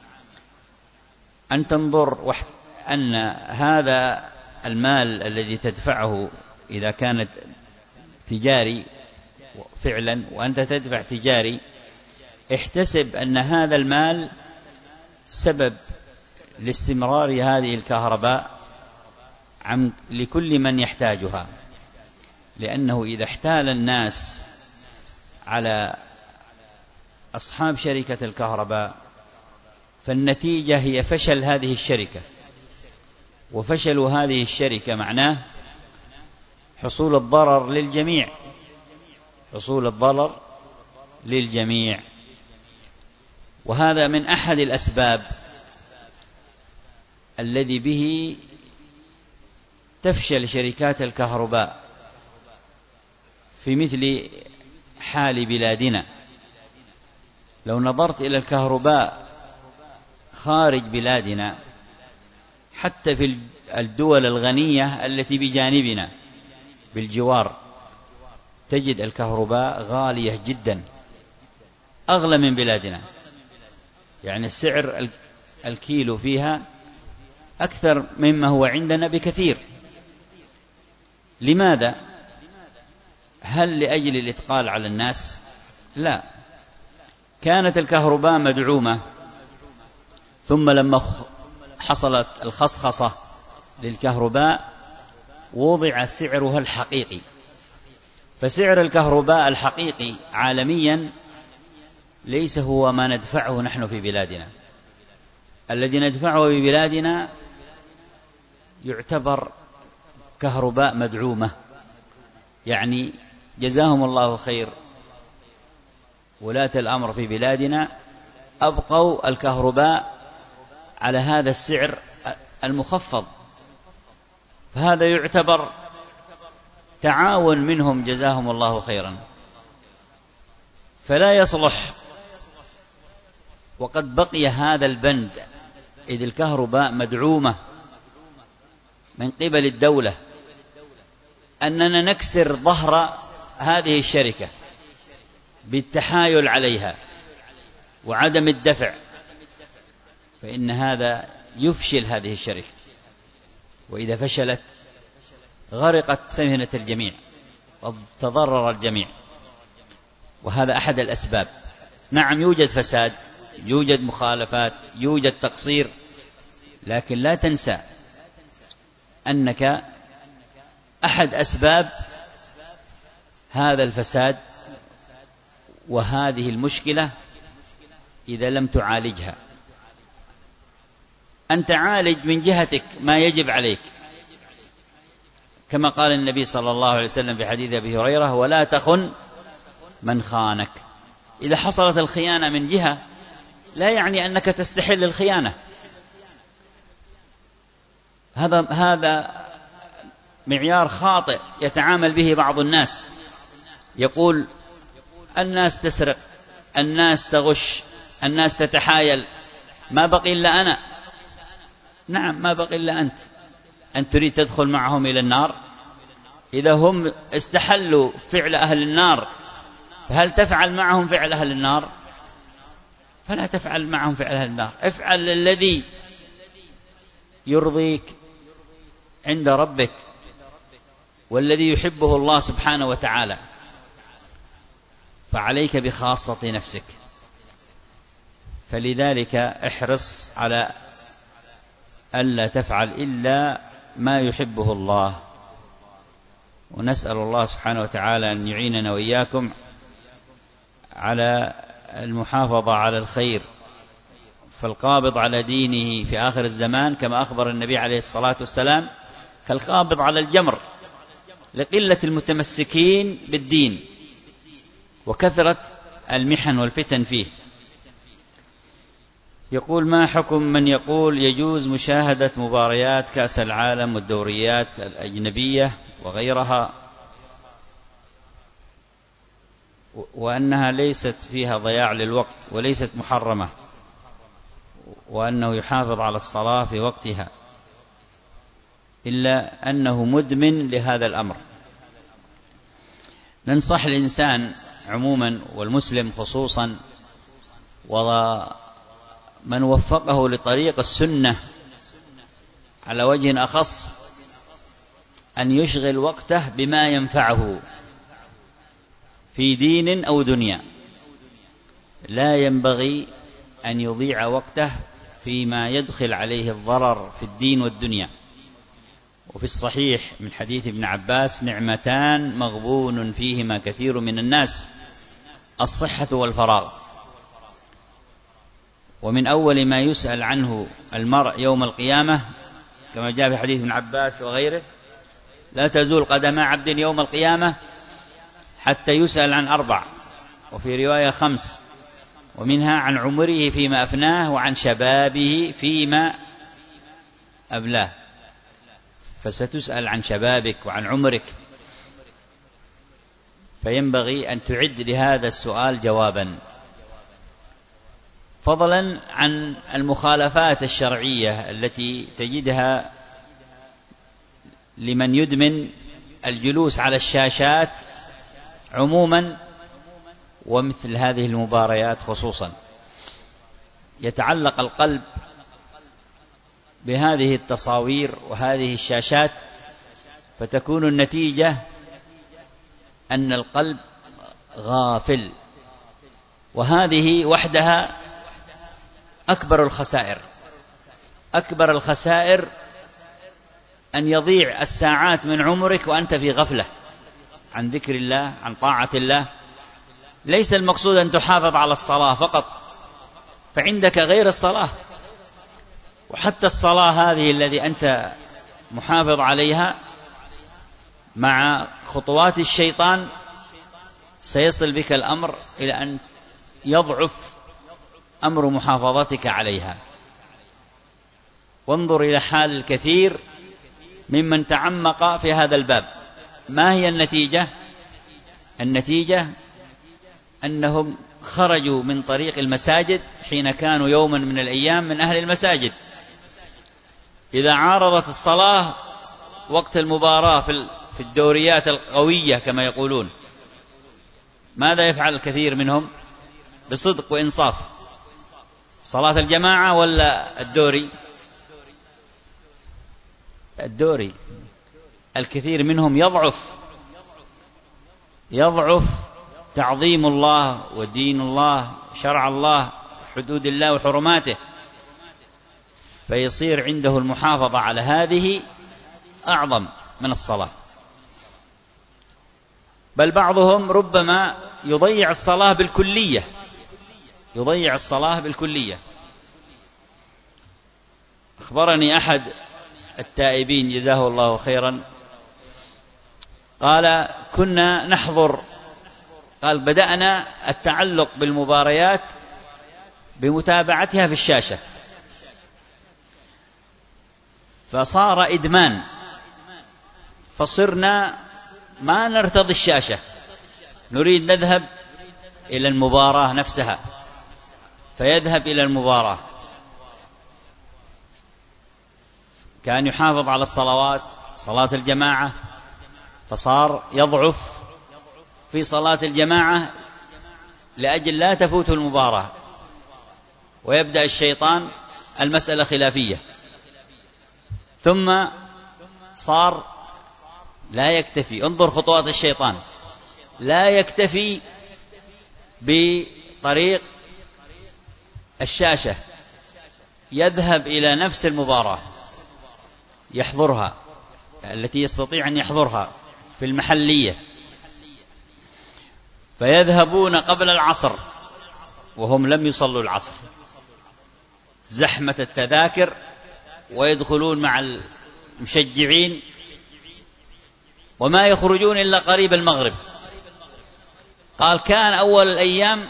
أن تنظر أن هذا المال الذي تدفعه إذا كانت تجاري فعلا وأنت تدفع تجاري، احتسب أن هذا المال سبب لاستمرار هذه الكهرباء عن لكل من يحتاجها، لأنه إذا احتال الناس على أصحاب شركة الكهرباء فالنتيجة هي فشل هذه الشركة، وفشل هذه الشركة معناه حصول الضرر للجميع، حصول الضرر للجميع. وهذا من أحد الأسباب الذي به تفشل شركات الكهرباء في مثل حال بلادنا. لو نظرت إلى الكهرباء خارج بلادنا حتى في الدول الغنية التي بجانبنا بالجوار، تجد الكهرباء غالية جدا، أغلى من بلادنا. يعني السعر الكيلو فيها أكثر مما هو عندنا بكثير. لماذا؟ هل لأجل الإثقال على الناس؟ لا، كانت الكهرباء مدعومة، ثم لما حصلت الخصخصة للكهرباء وضع سعرها الحقيقي. فسعر الكهرباء الحقيقي عالميا ليس هو ما ندفعه نحن في بلادنا. الذي ندفعه في بلادنا يعتبر كهرباء مدعومة. يعني جزاهم الله خير ولاة الأمر في بلادنا، أبقوا الكهرباء على هذا السعر المخفض، فهذا يعتبر تعاون منهم جزاهم الله خيرا. فلا يصلح، وقد بقي هذا البند، إذ الكهرباء مدعومة من قبل الدولة، أننا نكسر ظهر هذه الشركة بالتحايل عليها وعدم الدفع، فإن هذا يفشل هذه الشركة، وإذا فشلت غرقت سفينة الجميع وتضرر الجميع. وهذا أحد الأسباب. نعم، يوجد فساد، يوجد مخالفات، يوجد تقصير، لكن لا تنسى أنك أحد أسباب هذا الفساد وهذه المشكلة إذا لم تعالجها. أن تعالج من جهتك ما يجب عليك، كما قال النبي صلى الله عليه وسلم في حديث أبي هريرة: ولا تخن من خانك. إذا حصلت الخيانة من جهة لا يعني أنك تستحل الخيانة. هذا هذا معيار خاطئ يتعامل به بعض الناس. يقول: الناس تسرق، الناس تغش، الناس تتحايل، ما بقي إلا أنا. نعم، ما بقي إلا أنت. أن تريد تدخل معهم إلى النار؟ إذا هم استحلوا فعل أهل النار، فهل تفعل معهم فعل أهل النار؟ فلا تفعل معهم فعل أهل النار. افعل الذي يرضيك عند ربك والذي يحبه الله سبحانه وتعالى. فعليك بخاصة نفسك. فلذلك احرص على ألا تفعل إلا ما يحبه الله. ونسأل الله سبحانه وتعالى أن يعيننا وإياكم على المحافظة على الخير. فالقابض على دينه في آخر الزمان كما أخبر النبي عليه الصلاة والسلام كالقابض على الجمر، لقلة المتمسكين بالدين وكثرة المحن والفتن فيه. يقول: ما حكم من يقول يجوز مشاهدة مباريات كأس العالم والدوريات الأجنبية وغيرها، وأنها ليست فيها ضياع للوقت وليست محرمة، وأنه يحافظ على الصلاة في وقتها، إلا أنه مدمن لهذا الأمر؟ ننصح الإنسان عموما والمسلم خصوصا ومن وفقه لطريق السنة على وجه أخص أن يشغل وقته بما ينفعه في دين أو دنيا. لا ينبغي أن يضيع وقته فيما يدخل عليه الضرر في الدين والدنيا. وفي الصحيح من حديث ابن عباس: نعمتان مغبون فيهما كثير من الناس، الصحة والفراغ. ومن أول ما يسأل عنه المرء يوم القيامة كما جاء في حديث ابن عباس وغيره: لا تزول قدم عبد يوم القيامة حتى يسأل عن أربع، وفي رواية خمس، ومنها عن عمره فيما أفناه وعن شبابه فيما أبلاه. فستسأل عن شبابك وعن عمرك، فينبغي أن تعد لهذا السؤال جوابا. فضلا عن المخالفات الشرعية التي تجدها لمن يدمن الجلوس على الشاشات عموما ومثل هذه المباريات خصوصا، يتعلق القلب بهذه التصاوير وهذه الشاشات، فتكون النتيجة أن القلب غافل، وهذه وحدها أكبر الخسائر. أكبر الخسائر أن يضيع الساعات من عمرك وأنت في غفلة عن ذكر الله، عن طاعة الله. ليس المقصود أن تحافظ على الصلاة فقط، فعندك غير الصلاة، وحتى الصلاة هذه الذي أنت محافظ عليها مع خطوات الشيطان سيصل بك الأمر إلى أن يضعف أمر محافظتك عليها. وانظر إلى حال الكثير ممن تعمق في هذا الباب. ما هي النتيجة؟ النتيجة أنهم خرجوا من طريق المساجد حين كانوا يوما من الأيام من أهل المساجد. إذا عارضت الصلاة وقت المباراة في الدوريات القوية كما يقولون، ماذا يفعل الكثير منهم بصدق وإنصاف؟ صلاة الجماعة ولا الدوري؟ الدوري. الكثير منهم يضعف يضعف تعظيم الله ودين الله، شرع الله، حدود الله وحرماته، فيصير عنده المحافظة على هذه أعظم من الصلاة. بل بعضهم ربما يضيع الصلاة بالكلية يضيع الصلاة بالكلية. أخبرني أحد التائبين جزاه الله خيرا، قال كنا نحضر قال بدأنا التعلق بالمباريات بمتابعتها في الشاشة، فصار إدمان، فصرنا ما نرتضي الشاشة، نريد نذهب إلى المباراة نفسها، فيذهب إلى المباراة. كان يحافظ على الصلوات، صلاة الجماعة، فصار يضعف في صلاة الجماعة لأجل لا تفوت المباراة، ويبدأ الشيطان المسألة خلافية. ثم صار لا يكتفي، انظر خطوات الشيطان، لا يكتفي بطريق الشاشة، يذهب إلى نفس المباراة يحضرها التي يستطيع أن يحضرها في المحلية، فيذهبون قبل العصر وهم لم يصلوا العصر، زحمة التذاكر، ويدخلون مع المشجعين وما يخرجون إلا قريب المغرب. قال كان أول الأيام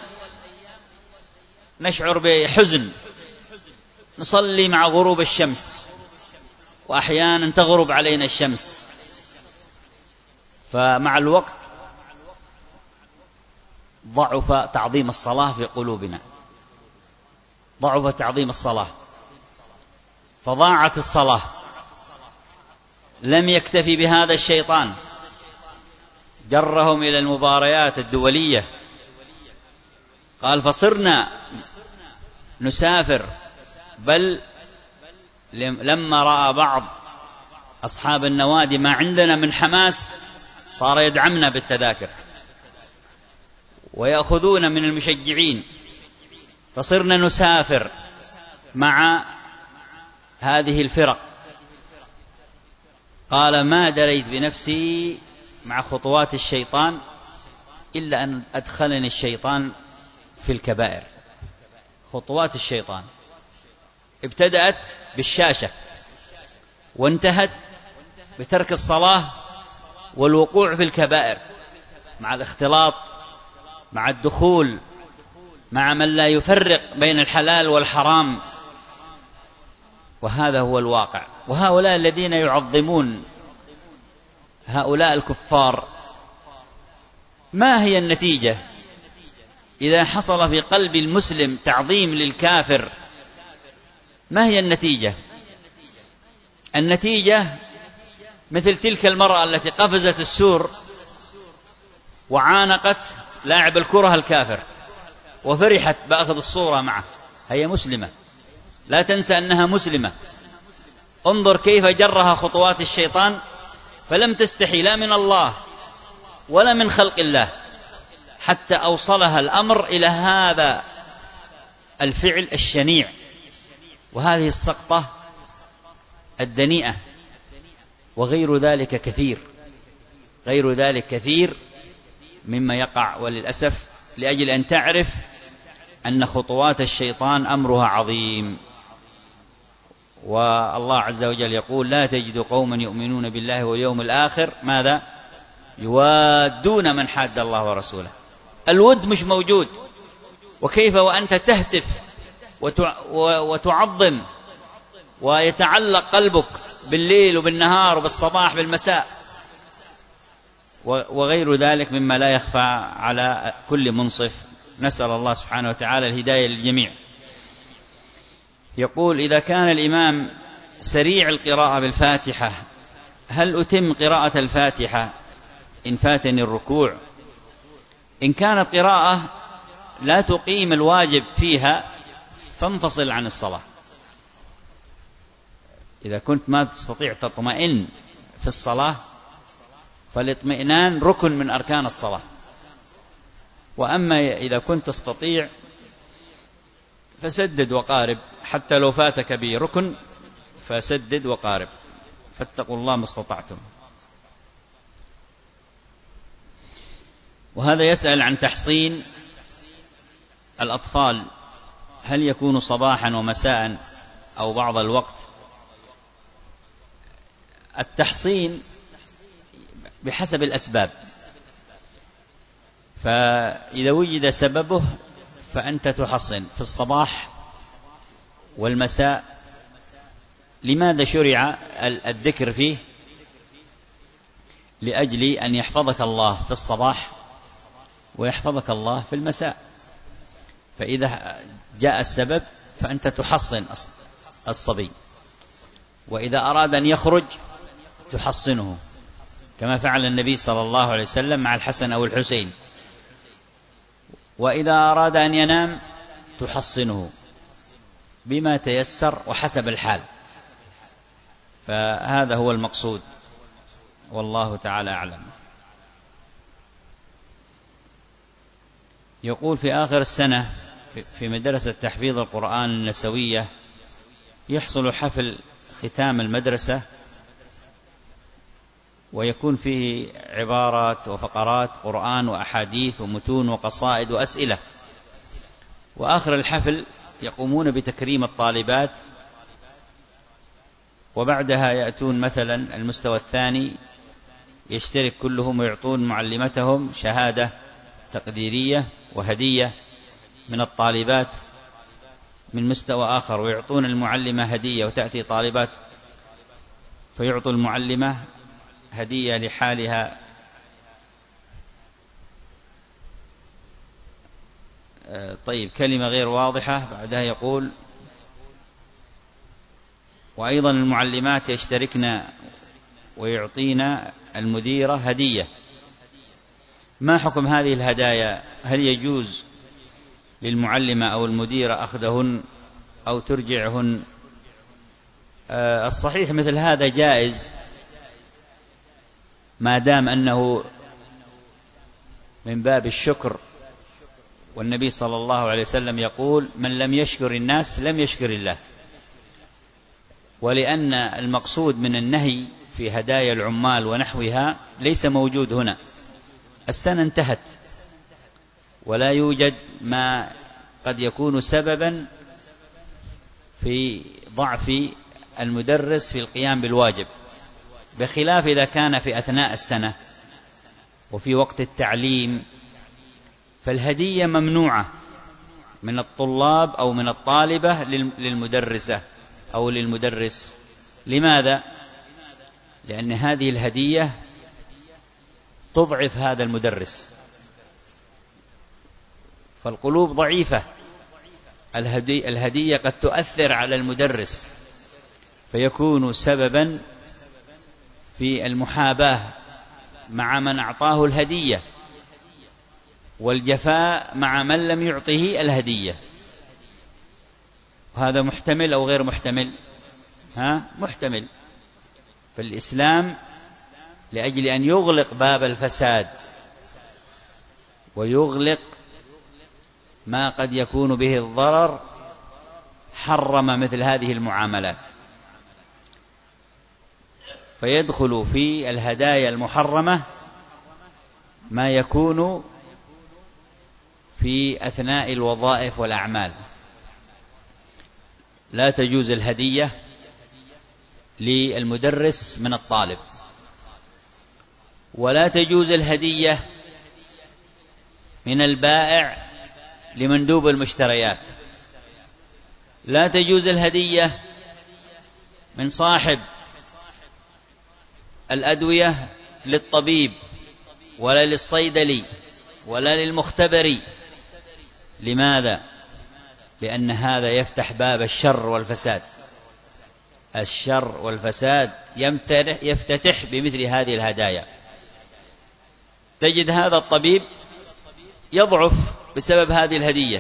نشعر بحزن، نصلي مع غروب الشمس وأحيانا تغرب علينا الشمس، فمع الوقت ضعف تعظيم الصلاة في قلوبنا، ضعف تعظيم الصلاة، فضاعت الصلاة. لم يكتفي بهذا الشيطان، جرهم إلى المباريات الدولية. قال فصرنا نسافر، بل لما رأى بعض أصحاب النوادي ما عندنا من حماس صار يدعمنا بالتذاكر ويأخذون من المشجعين، فصرنا نسافر مع هذه الفرق. قال ما دريت بنفسي مع خطوات الشيطان إلا أن أدخلني الشيطان في الكبائر. خطوات الشيطان ابتدأت بالشاشة وانتهت بترك الصلاة والوقوع في الكبائر، مع الاختلاط، مع الدخول مع من لا يفرق بين الحلال والحرام، وهذا هو الواقع. وهؤلاء الذين يعظمون هؤلاء الكفار، ما هي النتيجة إذا حصل في قلب المسلم تعظيم للكافر؟ ما هي النتيجة؟ النتيجة مثل تلك المرأة التي قفزت السور وعانقت لاعب الكرة الكافر وفرحت بأخذ الصورة معه، هي مسلمة، لا تنسى أنها مسلمة. انظر كيف جرها خطوات الشيطان، فلم تستحي لا من الله ولا من خلق الله، حتى أوصلها الأمر إلى هذا الفعل الشنيع وهذه السقطة الدنيئة. وغير ذلك كثير، غير ذلك كثير مما يقع، وللأسف لأجل أن تعرف أن خطوات الشيطان أمرها عظيم. والله عز وجل يقول: لا تجد قوما يؤمنون بالله واليوم الآخر ماذا؟ يوادون من حاد الله ورسوله. الود مش موجود، وكيف وأنت تهتف وتعظم ويتعلق قلبك بالليل وبالنهار وبالصباح بالمساء وغير ذلك مما لا يخفى على كل منصف. نسأل الله سبحانه وتعالى الهداية للجميع. يقول: إذا كان الإمام سريع القراءة بالفاتحة هل أتم قراءة الفاتحة إن فاتني الركوع؟ إن كانت قراءة لا تقيم الواجب فيها فانفصل عن الصلاة. إذا كنت ما تستطيع تطمئن في الصلاة فالاطمئنان ركن من أركان الصلاة. وأما إذا كنت تستطيع فسدد وقارب، حتى لو فاتك به ركن فسدد وقارب، فاتقوا الله ما استطعتم. وهذا يسأل عن تحصين الأطفال، هل يكون صباحا ومساء أو بعض الوقت؟ التحصين بحسب الأسباب، فإذا وجد سببه فأنت تحصن في الصباح والمساء. لماذا شرع الذكر فيه؟ لأجل أن يحفظك الله في الصباح ويحفظك الله في المساء. فإذا جاء السبب فأنت تحصن الصبي، وإذا أراد أن يخرج تحصنه كما فعل النبي صلى الله عليه وسلم مع الحسن أو الحسين. وإذا أراد أن ينام تحصنه بما تيسر وحسب الحال. فهذا هو المقصود، والله تعالى أعلم. يقول: في آخر السنة في مدرسة تحفيظ القرآن النسوية يحصل حفل ختام المدرسة، ويكون فيه عبارات وفقرات قرآن وأحاديث ومتون وقصائد وأسئلة. وآخر الحفل يقومون بتكريم الطالبات، وبعدها يأتون مثلا المستوى الثاني يشترك كلهم ويعطون معلمتهم شهادة تقديرية وهدية من الطالبات من مستوى آخر، ويعطون المعلمة هدية، وتأتي طالبات فيعطوا المعلمة هدية لحالها. طيب، كلمة غير واضحة بعدها يقول: وأيضا المعلمات يشتركن ويعطينا المديرة هدية. ما حكم هذه الهدايا؟ هل يجوز للمعلمة أو المديرة أخذهن أو ترجعهن؟ الصحيح مثل هذا جائز ما دام أنه من باب الشكر، والنبي صلى الله عليه وسلم يقول: من لم يشكر الناس لم يشكر الله. ولأن المقصود من النهي في هدايا العمال ونحوها ليس موجود هنا، السنة انتهت ولا يوجد ما قد يكون سببا في ضعف المدرس في القيام بالواجب، بخلاف إذا كان في أثناء السنة وفي وقت التعليم، فالهدية ممنوعة من الطلاب أو من الطالبة للمدرسة، أو للمدرس. لماذا؟ لأن هذه الهدية تضعف هذا المدرس، فالقلوب ضعيفة. الهدية قد تؤثر على المدرس فيكون سببا في المحاباة مع من أعطاه الهدية، والجفاء مع من لم يعطه الهدية. وهذا محتمل أو غير محتمل؟ ها محتمل. فالإسلام لأجل أن يغلق باب الفساد ويغلق ما قد يكون به الضرر حرم مثل هذه المعاملات، فيدخل في الهدايا المحرمة ما يكون في أثناء الوظائف والأعمال. لا تجوز الهدية للمدرس من الطالب، ولا تجوز الهدية من البائع لمندوب المشتريات، لا تجوز الهدية من صاحب الأدوية للطبيب ولا للصيدلي ولا للمختبري. لماذا؟ لأن هذا يفتح باب الشر والفساد. الشر والفساد يفتتح بمثل هذه الهدايا. تجد هذا الطبيب يضعف بسبب هذه الهدية،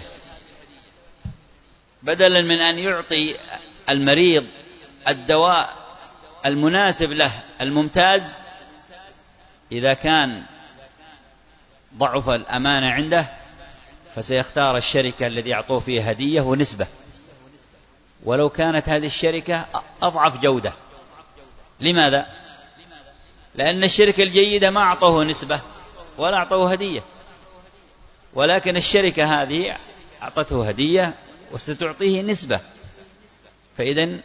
بدلا من أن يعطي المريض الدواء المناسب له الممتاز، إذا كان ضعف الأمانة عنده فسيختار الشركة الذي يعطوه فيها هدية ونسبة، ولو كانت هذه الشركة أضعف جودة. لماذا؟ لأن الشركة الجيدة ما أعطوه نسبة ولا أعطوه هدية، ولكن الشركة هذه أعطته هدية وستعطيه نسبة، فإذن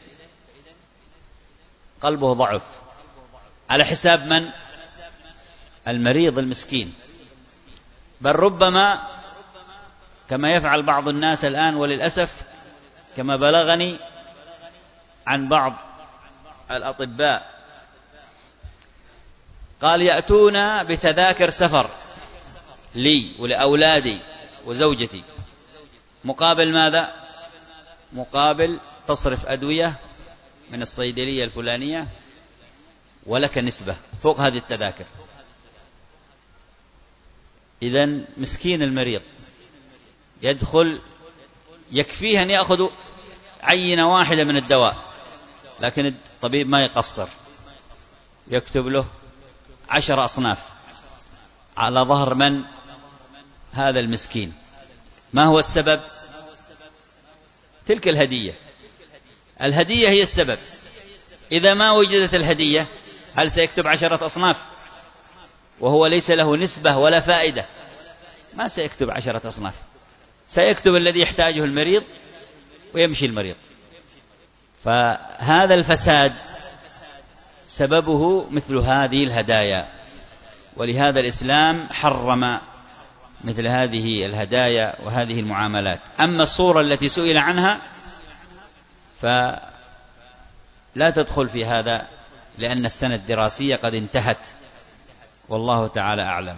قلبه ضعف. على حساب من؟ المريض المسكين. بل ربما كما يفعل بعض الناس الآن، وللأسف كما بلغني عن بعض الأطباء، قال يأتون بتذاكر سفر لي ولأولادي وزوجتي، مقابل ماذا؟ مقابل تصرف أدوية من الصيدلية الفلانية ولك نسبة فوق هذه التذاكر. إذن مسكين المريض يدخل يكفيه أن يأخذ عينة واحدة من الدواء، لكن الطبيب ما يقصر، يكتب له عشر أصناف على ظهر من؟ هذا المسكين. ما هو السبب؟ تلك الهدية. الهدية هي السبب. إذا ما وجدت الهدية هل سيكتب عشرة أصناف وهو ليس له نسبة ولا فائدة؟ ما سيكتب عشرة أصناف، سيكتب الذي يحتاجه المريض ويمشي المريض. فهذا الفساد سببه مثل هذه الهدايا، ولهذا الإسلام حرم مثل هذه الهدايا وهذه المعاملات. أما الصورة التي سئل عنها فلا تدخل في هذا، لأن السنة الدراسية قد انتهت، والله تعالى أعلم.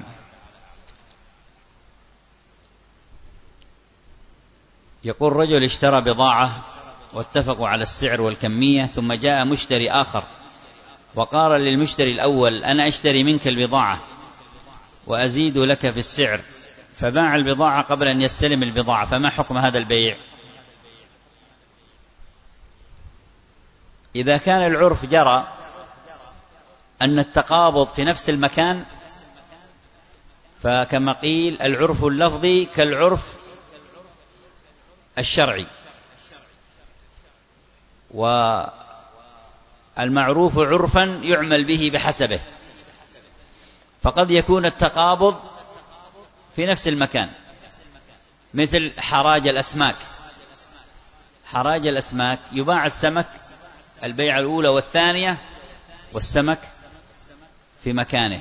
يقول رجل اشترى بضاعة واتفقوا على السعر والكمية، ثم جاء مشتري آخر وقال للمشتري الأول أنا أشتري منك البضاعة وأزيد لك في السعر، فباع البضاعة قبل أن يستلم البضاعة، فما حكم هذا البيع؟ إذا كان العرف جرى أن التقابض في نفس المكان، فكما قيل العرف اللفظي كالعرف الشرعي، والمعروف عرفا يعمل به بحسبه، فقد يكون التقابض في نفس المكان، مثل حراج الأسماك. حراج الأسماك يباع السمك البيعة الأولى والثانية والسمك في مكانه،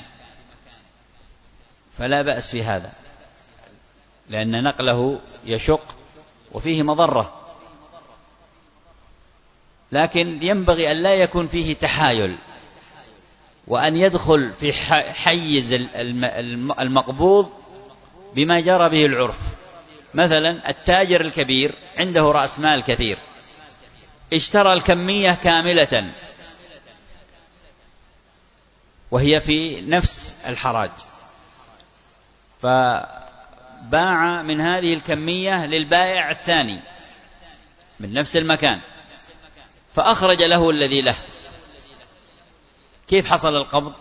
فلا بأس في هذا، لأن نقله يشق وفيه مضرة. لكن ينبغي أن لا يكون فيه تحايل، وأن يدخل في حيز المقبوض بما جرى به العرف. مثلا التاجر الكبير عنده رأس مال كثير، اشترى الكمية كاملة وهي في نفس الحراج، فباع من هذه الكمية للبائع الثاني من نفس المكان، فأخرج له الذي له. كيف حصل القبض؟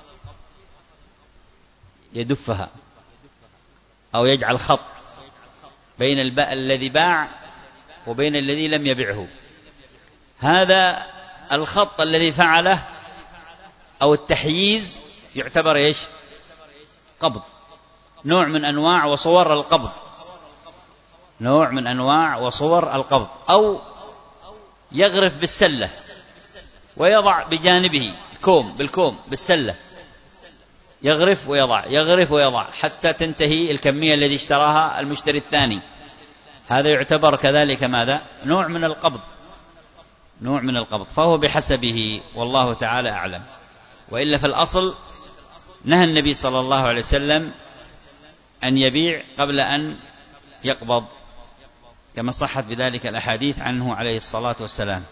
يدفها أو يجعل خط بين الذي باع وبين الذي لم يبعه. هذا الخط الذي فعله أو التحييز يعتبر إيش؟ قبض، نوع من أنواع وصور القبض، نوع من أنواع وصور القبض. أو يغرف بالسلة ويضع بجانبه الكوم، بالكوم بالسلة يغرف ويضع، يغرف ويضع حتى تنتهي الكمية الذي اشتراها المشتري الثاني. هذا يعتبر كذلك ماذا؟ نوع من القبض، نوع من القبض، فهو بحسبه، والله تعالى أعلم. وإلا في الأصل نهى النبي صلى الله عليه وسلم أن يبيع قبل أن يقبض، كما صحت بذلك الأحاديث عنه عليه الصلاة والسلام.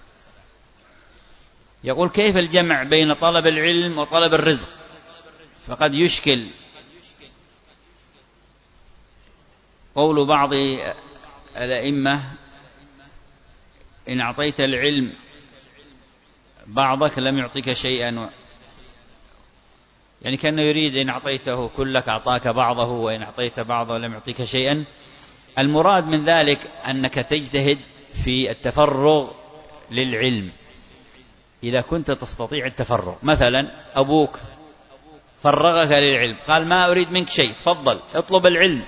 يقول: كيف الجمع بين طلب العلم وطلب الرزق؟ فقد يشكل قول بعض الأئمة: إن أعطيت العلم بعضك لم يعطيك شيئا، يعني كأنه يريد إن أعطيته كلك أعطاك بعضه، وإن أعطيت بعضه لم يعطيك شيئا. المراد من ذلك أنك تجتهد في التفرغ للعلم إذا كنت تستطيع التفرغ. مثلا أبوك فرغك للعلم، قال: ما أريد منك شيء، تفضل اطلب العلم،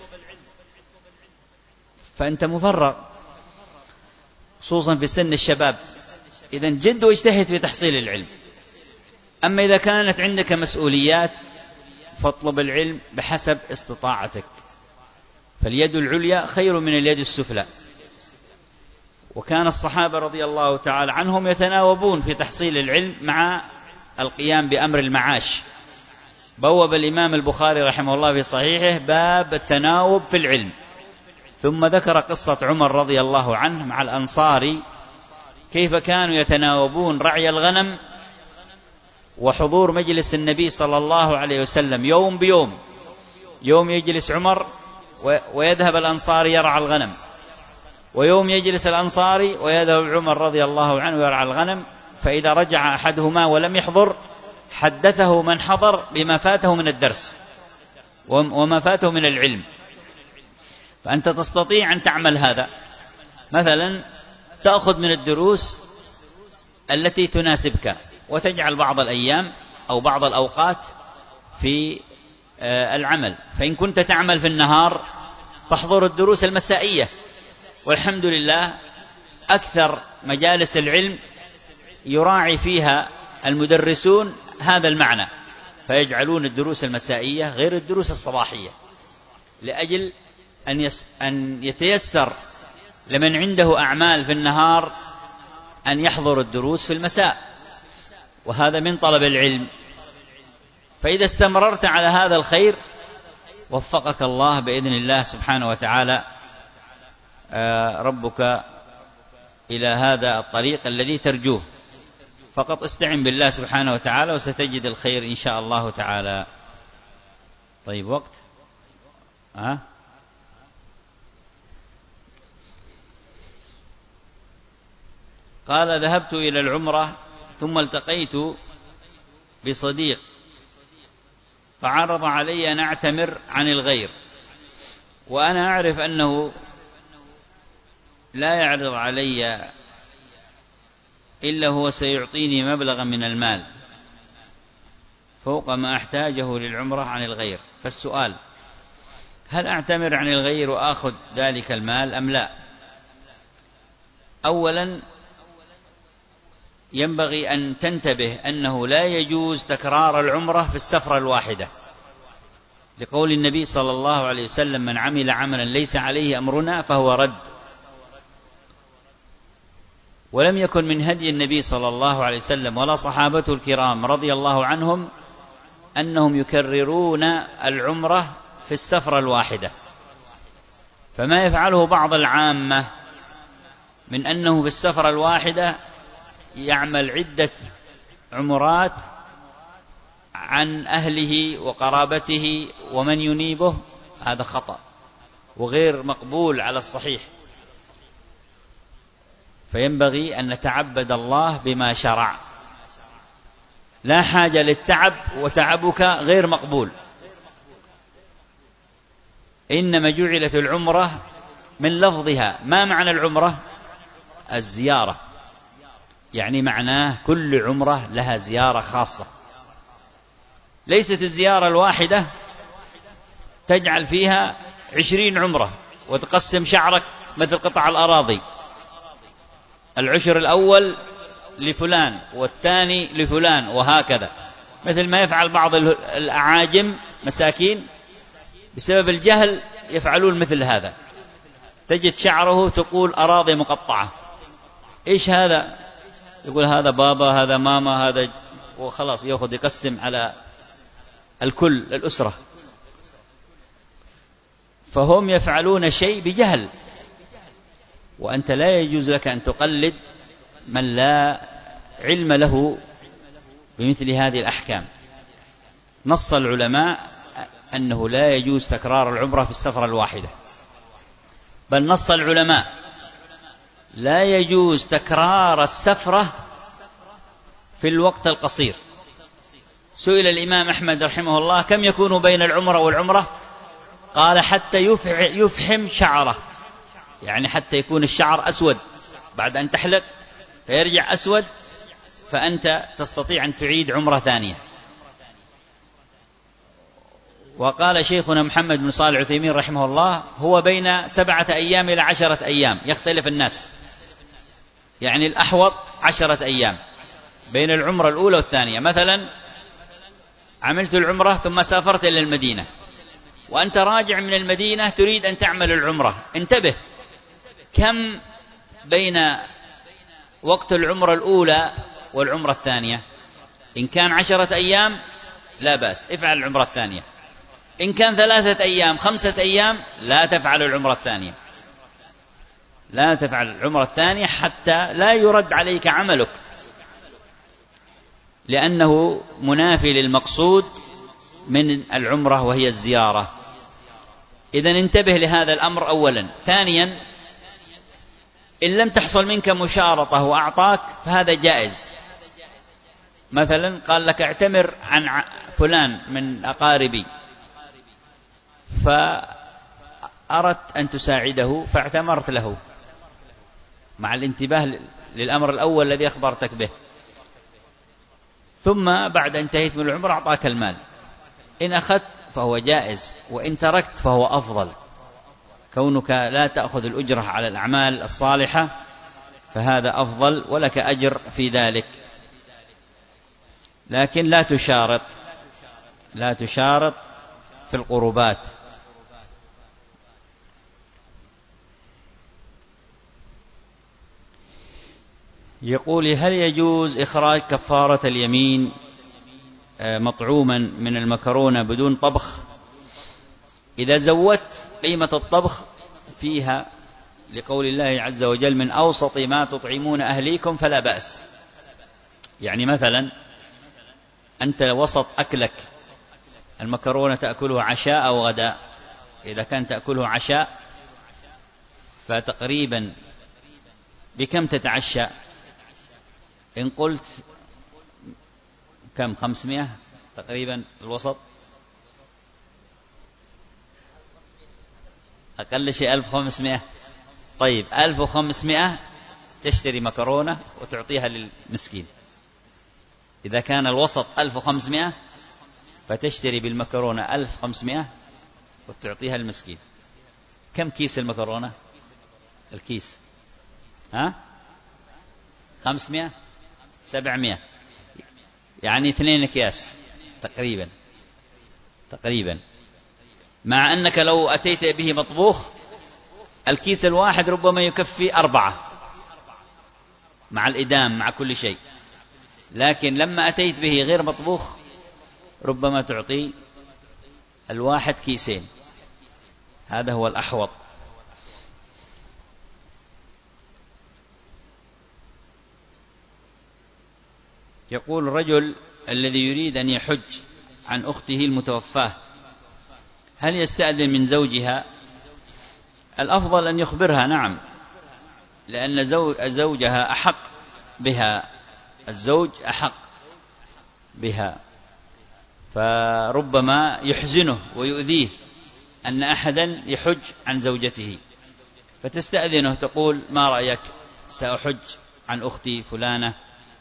فأنت مفرغ، خصوصا في سن الشباب. إذن جد واجتهد في تحصيل العلم. أما إذا كانت عندك مسؤوليات فاطلب العلم بحسب استطاعتك، فاليد العليا خير من اليد السفلى. وكان الصحابة رضي الله تعالى عنهم يتناوبون في تحصيل العلم مع القيام بأمر المعاش. بوب الإمام البخاري رحمه الله في صحيحه باب التناوب في العلم، ثم ذكر قصة عمر رضي الله عنه مع الأنصاري، كيف كانوا يتناوبون رعي الغنم وحضور مجلس النبي صلى الله عليه وسلم يوم بيوم. يوم يجلس عمر ويذهب الأنصاري يرعى الغنم، ويوم يجلس الأنصاري ويذهب عمر رضي الله عنه يرعى الغنم. فإذا رجع أحدهما ولم يحضر حدثه من حضر بما فاته من الدرس وما فاته من العلم. فأنت تستطيع أن تعمل هذا، مثلا تأخذ من الدروس التي تناسبك، وتجعل بعض الأيام أو بعض الأوقات في العمل. فإن كنت تعمل في النهار فاحضر الدروس المسائية، والحمد لله أكثر مجالس العلم يراعي فيها المدرسون هذا المعنى، فيجعلون الدروس المسائية غير الدروس الصباحية، لأجل أن يس أن يتيسر لمن عنده أعمال في النهار أن يحضر الدروس في المساء، وهذا من طلب العلم. فإذا استمررت على هذا الخير وفقك الله بإذن الله سبحانه وتعالى ربك إلى هذا الطريق الذي ترجوه. فقط استعن بالله سبحانه وتعالى وستجد الخير إن شاء الله تعالى. طيب، وقت ها؟ قال: ذهبت إلى العمرة ثم التقيت بصديق فعرض علي أن أعتمر عن الغير، وأنا أعرف أنه لا يعرض علي إلا هو سيعطيني مبلغا من المال فوق ما أحتاجه للعمرة عن الغير. فالسؤال: هل أعتمر عن الغير وآخذ ذلك المال أم لا؟ أولا ينبغي أن تنتبه أنه لا يجوز تكرار العمرة في السفرة الواحدة، لقول النبي صلى الله عليه وسلم: من عمل عملا ليس عليه أمرنا فهو رد. ولم يكن من هدي النبي صلى الله عليه وسلم ولا صحابته الكرام رضي الله عنهم أنهم يكررون العمرة في السفرة الواحدة. فما يفعله بعض العامة من أنه في السفرة الواحدة يعمل عدة عمرات عن أهله وقرابته ومن ينيبه، هذا خطأ وغير مقبول على الصحيح. فينبغي أن نتعبد الله بما شرع، لا حاجة للتعب، وتعبك غير مقبول. إنما جعلت العمرة من لفظها. ما معنى العمرة؟ الزيارة، يعني معناه كل عمرة لها زيارة خاصة، ليست الزيارة الواحدة تجعل فيها عشرين عمرة وتقسم شعرك مثل قطع الأراضي، العشر الأول لفلان والثاني لفلان وهكذا، مثل ما يفعل بعض الأعاجم مساكين بسبب الجهل يفعلون مثل هذا. تجد شعره تقول أراضي مقطعة. إيش هذا؟ يقول هذا بابا، هذا ماما، هذا، وخلاص يأخذ يقسم على الكل الأسرة. فهم يفعلون شيء بجهل، وأنت لا يجوز لك أن تقلد من لا علم له بمثل هذه الأحكام. نص العلماء أنه لا يجوز تكرار العمرة في السفرة الواحدة، بل نص العلماء لا يجوز تكرار السفرة في الوقت القصير. سئل الإمام أحمد رحمه الله كم يكون بين العمرة والعمرة؟ قال حتى يفحم شعره، يعني حتى يكون الشعر أسود بعد أن تحلق فيرجع أسود، فأنت تستطيع أن تعيد عمرة ثانية. وقال شيخنا محمد بن صالح العثيمين رحمه الله هو بين سبعة أيام إلى عشرة أيام، يختلف الناس، يعني الأحوط عشرة أيام بين العمرة الأولى والثانية. مثلا عملت العمرة ثم سافرت إلى المدينة، وأنت راجع من المدينة تريد أن تعمل العمرة، انتبه كم بين وقت العمرة الأولى والعمرة الثانية. إن كان عشرة أيام لا بأس، افعل العمرة الثانية. إن كان ثلاثة أيام خمسة أيام لا تفعل العمرة الثانية، لا تفعل العمرة الثانية حتى لا يرد عليك عملك، لأنه منافي للمقصود من العمرة وهي الزيارة. إذن انتبه لهذا الأمر أولا. ثانيا، إن لم تحصل منك مشارطة وأعطاك فهذا جائز. مثلا قال لك اعتمر عن فلان من أقاربي، فأردت أن تساعده فاعتمرت له مع الانتباه للأمر الأول الذي أخبرتك به، ثم بعد انتهيت من العمرة أعطاك المال. إن أخذت فهو جائز، وإن تركت فهو أفضل. كونك لا تأخذ الأجرة على الأعمال الصالحة فهذا أفضل ولك أجر في ذلك، لكن لا تشارط، لا تشارط في القربات. يقول هل يجوز إخراج كفارة اليمين مطعوما من المكرونة بدون طبخ؟ إذا زودت قيمة الطبخ فيها لقول الله عز وجل من أوسط ما تطعمون أهليكم فلا بأس. يعني مثلا أنت وسط أكلك المكرونة تأكله عشاء أو غداء، إذا كان تأكله عشاء فتقريبا بكم تتعشى؟ إن قلت كم خمسمائة تقريبا الوسط، أقل شيء ألف وخمسمائة. طيب ألف وخمسمائة تشتري مكرونة وتعطيها للمسكين. إذا كان الوسط ألف وخمسمائة فتشتري بالمكرونة ألف وخمسمائة وتعطيها للمسكين. كم كيس المكرونة؟ الكيس ها خمسمائة سبعمائة، يعني اثنين أكياس تقريبا تقريبا مع أنك لو أتيت به مطبوخ الكيس الواحد ربما يكفي أربعة، مع الإدام مع كل شيء، لكن لما أتيت به غير مطبوخ ربما تعطي الواحد كيسين، هذا هو الأحوط. يقول الرجل الذي يريد أن يحج عن أخته المتوفاة هل يستأذن من زوجها؟ الأفضل أن يخبرها، نعم، لأن زوجها أحق بها، الزوج أحق بها، فربما يحزنه ويؤذيه أن أحدا يحج عن زوجته، فتستأذنه تقول ما رأيك سأحج عن أختي فلانة،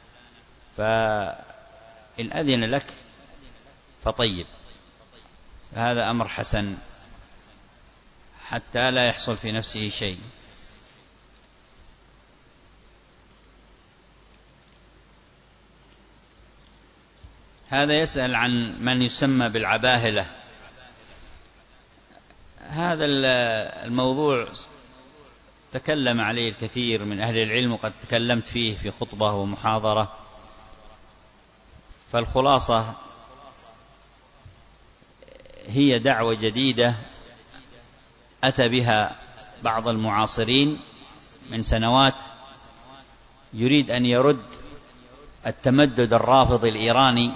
فإن أذن لك فطيب، هذا أمر حسن حتى لا يحصل في نفسه شيء. هذا يسأل عن من يسمى بالعباهلة. هذا الموضوع تكلم عليه الكثير من أهل العلم، وقد تكلمت فيه في خطبة ومحاضرة، فالخلاصة هي دعوة جديدة أتى بها بعض المعاصرين من سنوات، يريد أن يرد التمدد الرافضي الإيراني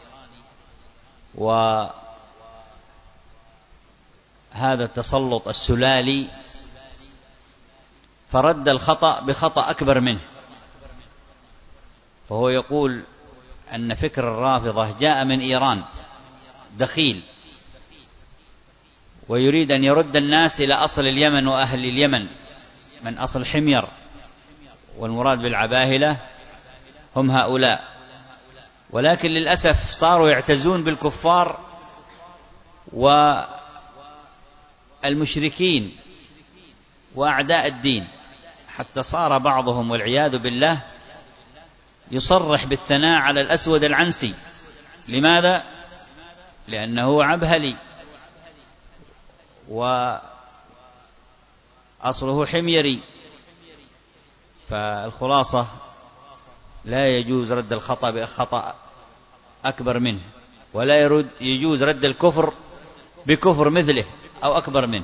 وهذا التسلط السلالي، فرد الخطأ بخطأ أكبر منه. فهو يقول أن فكر الرافضة جاء من إيران دخيل، ويريد أن يرد الناس إلى أصل اليمن وأهل اليمن من أصل حمير، والمراد بالعباهلة هم هؤلاء، ولكن للأسف صاروا يعتزون بالكفار والمشركين وأعداء الدين، حتى صار بعضهم والعياذ بالله يصرح بالثناء على الأسود العنسي. لماذا؟ لأنه عبهلي وأصله حميري. فالخلاصة لا يجوز رد الخطأ بخطأ أكبر منه، ولا يرد يجوز رد الكفر بكفر مثله أو أكبر منه.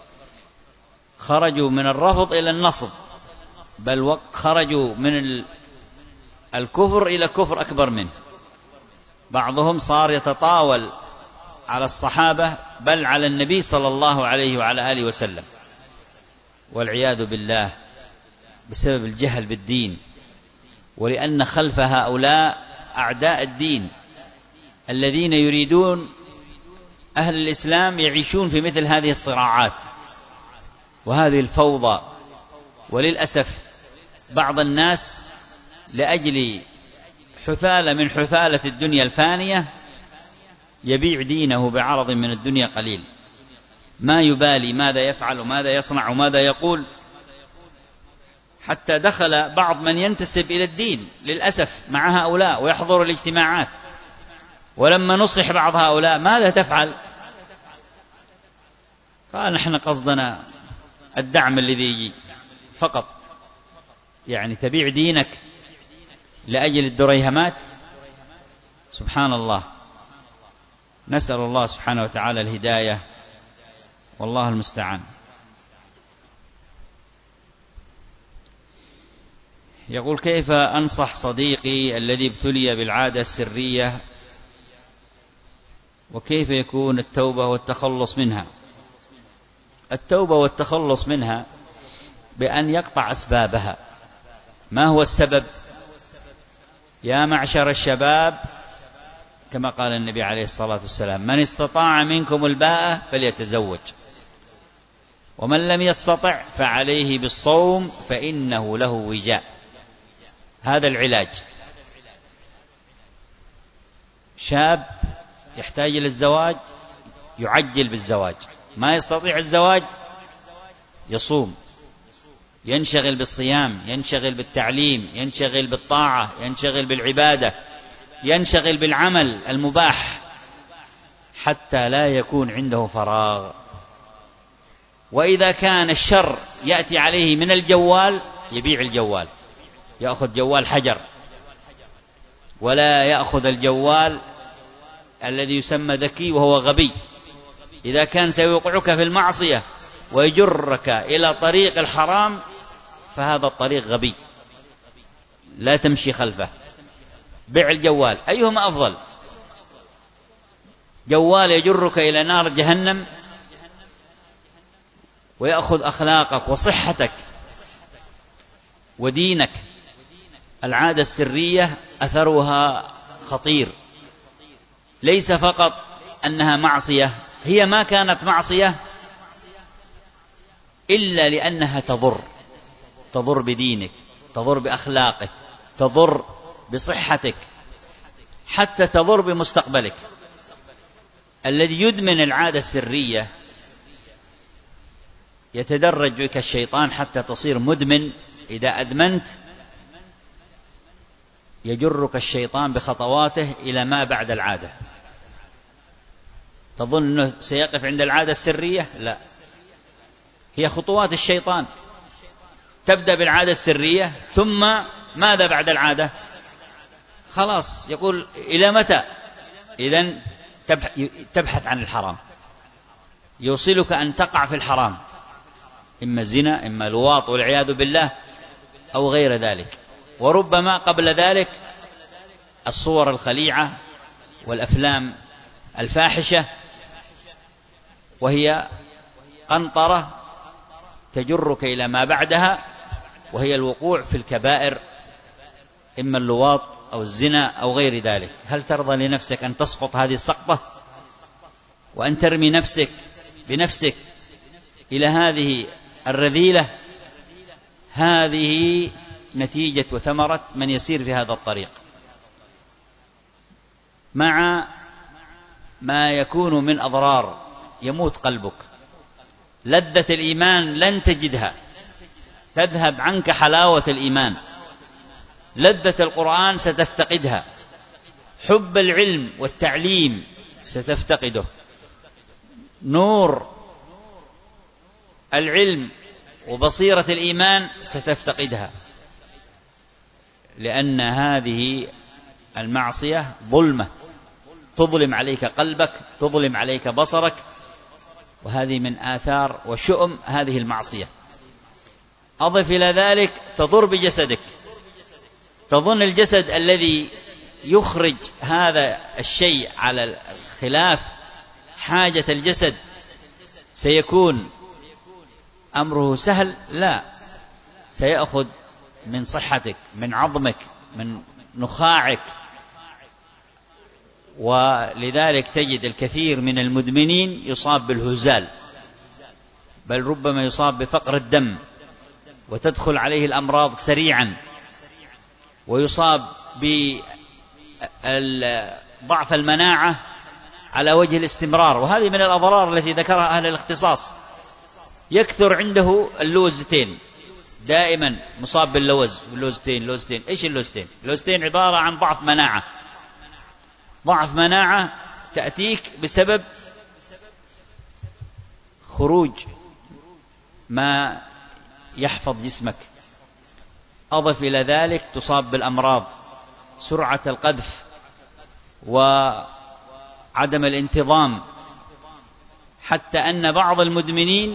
خرجوا من الرفض إلى النصب، بل خرجوا من الكفر إلى كفر أكبر منه. بعضهم صار يتطاول على الصحابة بل على النبي صلى الله عليه وعلى آله وسلم، والعياذ بالله، بسبب الجهل بالدين، ولأن خلف هؤلاء أعداء الدين الذين يريدون أهل الإسلام يعيشون في مثل هذه الصراعات وهذه الفوضى. وللأسف بعض الناس لأجل حثالة من حثالة الدنيا الفانية يبيع دينه بعرض من الدنيا قليل، ما يبالي ماذا يفعل وماذا يصنع وماذا يقول، حتى دخل بعض من ينتسب إلى الدين للأسف مع هؤلاء ويحضر الاجتماعات. ولما نصح بعض هؤلاء ماذا تفعل؟ قال نحن قصدنا الدعم الذي يجي فقط. يعني تبيع دينك لأجل الدريهمات؟ سبحان الله. نسأل الله سبحانه وتعالى الهداية، والله المستعان. يقول كيف أنصح صديقي الذي ابتلي بالعادة السرية، وكيف يكون التوبة والتخلص منها؟ التوبة والتخلص منها بأن يقطع أسبابها. ما هو السبب؟ يا معشر الشباب، كما قال النبي عليه الصلاة والسلام: من استطاع منكم الباءة فليتزوج، ومن لم يستطع فعليه بالصوم فإنه له وجاء. هذا العلاج. شاب يحتاج إلى الزواج يعجل بالزواج، ما يستطيع الزواج يصوم، ينشغل بالصيام، ينشغل بالتعليم، ينشغل بالطاعة، ينشغل بالعبادة، ينشغل بالعمل المباح، حتى لا يكون عنده فراغ. وإذا كان الشر يأتي عليه من الجوال يبيع الجوال، يأخذ جوال حجر، ولا يأخذ الجوال الذي يسمى ذكي وهو غبي. إذا كان سيوقعك في المعصية ويجرك إلى طريق الحرام فهذا الطريق غبي، لا تمشي خلفه. بيع الجوال، أيهما أفضل؟ جوال يجرك إلى نار جهنم ويأخذ أخلاقك وصحتك ودينك. العادة السرية أثرها خطير، ليس فقط أنها معصية، هي ما كانت معصية إلا لأنها تضر، تضر بدينك، تضر بأخلاقك، تضر بصحتك، حتى تضر بمستقبلك. الذي يدمن العادة السرية يتدرج بك الشيطان حتى تصير مدمن. إذا أدمنت يجرك الشيطان بخطواته إلى ما بعد العادة. تظن أنه سيقف عند العادة السرية؟ لا، هي خطوات الشيطان. تبدأ بالعادة السرية، ثم ماذا بعد العادة؟ خلاص يقول إلى متى؟ إذن تبحث عن الحرام، يوصلك أن تقع في الحرام، إما الزنا، إما لواط والعياذ بالله، أو غير ذلك. وربما قبل ذلك الصور الخليعة والأفلام الفاحشة، وهي قنطرة تجرك إلى ما بعدها، وهي الوقوع في الكبائر، إما اللواط أو الزنا أو غير ذلك. هل ترضى لنفسك أن تسقط هذه السقطة وأن ترمي نفسك بنفسك إلى هذه الرذيلة؟ هذه نتيجة وثمرة من يسير في هذا الطريق، مع ما يكون من أضرار. يموت قلبك، لذة الإيمان لن تجدها، تذهب عنك حلاوة الإيمان، لذة القرآن ستفتقدها، حب العلم والتعليم ستفتقده، نور العلم وبصيرة الإيمان ستفتقدها، لأن هذه المعصية ظلمة، تظلم عليك قلبك، تظلم عليك بصرك، وهذه من آثار وشؤم هذه المعصية. أضف إلى ذلك تضر بجسدك. تظن الجسد الذي يخرج هذا الشيء على الخلاف حاجة الجسد سيكون أمره سهل؟ لا، سيأخذ من صحتك، من عظمك، من نخاعك. ولذلك تجد الكثير من المدمنين يصاب بالهزال، بل ربما يصاب بفقر الدم، وتدخل عليه الأمراض سريعا، ويصاب بضعف المناعة على وجه الاستمرار. وهذه من الأضرار التي ذكرها أهل الاختصاص. يكثر عنده اللوزتين، دائما مصاب باللوز، اللوزتين لوزتين. إيش اللوزتين؟ اللوزتين عبارة عن ضعف مناعة. ضعف مناعة تأتيك بسبب خروج ما يحفظ جسمك. أضف إلى ذلك تصاب بالأمراض، سرعة القذف وعدم الانتظام، حتى أن بعض المدمنين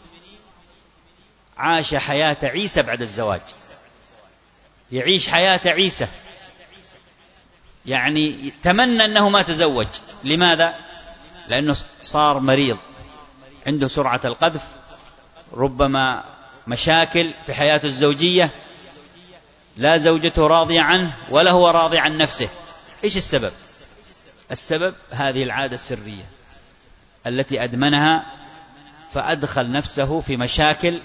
عاش حياة عيسى بعد الزواج، يعيش حياة عيسى، يعني تمنى أنه ما تزوج. لماذا؟ لأنه صار مريض، عنده سرعة القذف، ربما مشاكل في حياته الزوجية، لا زوجته راضية عنه ولا هو راضي عن نفسه. إيش السبب؟ السبب هذه العادة السرية التي أدمنها، فأدخل نفسه في مشاكل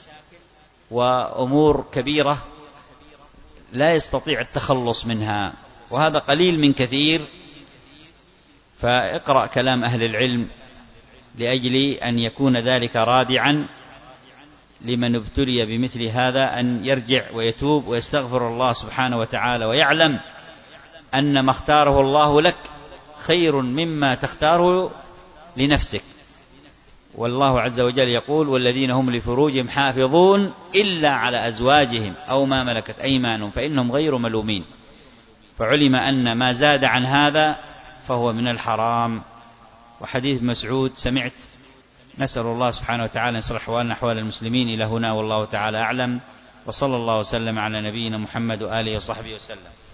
وأمور كبيرة لا يستطيع التخلص منها، وهذا قليل من كثير. فاقرأ كلام أهل العلم لأجل أن يكون ذلك رادعا لمن ابتلي بمثل هذا، أن يرجع ويتوب ويستغفر الله سبحانه وتعالى، ويعلم أن ما اختاره الله لك خير مما تختاره لنفسك. والله عز وجل يقول والذين هم لفروجهم حافظون إلا على أزواجهم أو ما ملكت أيمانهم فإنهم غير ملومين. فعلم أن ما زاد عن هذا فهو من الحرام. وحديث مسعود سمعت. نسأل الله سبحانه وتعالى أن يصلح أحوالنا أحوال المسلمين إلى هنا والله تعالى أعلم، وصلى الله وسلم على نبينا محمد وآله وصحبه وسلم.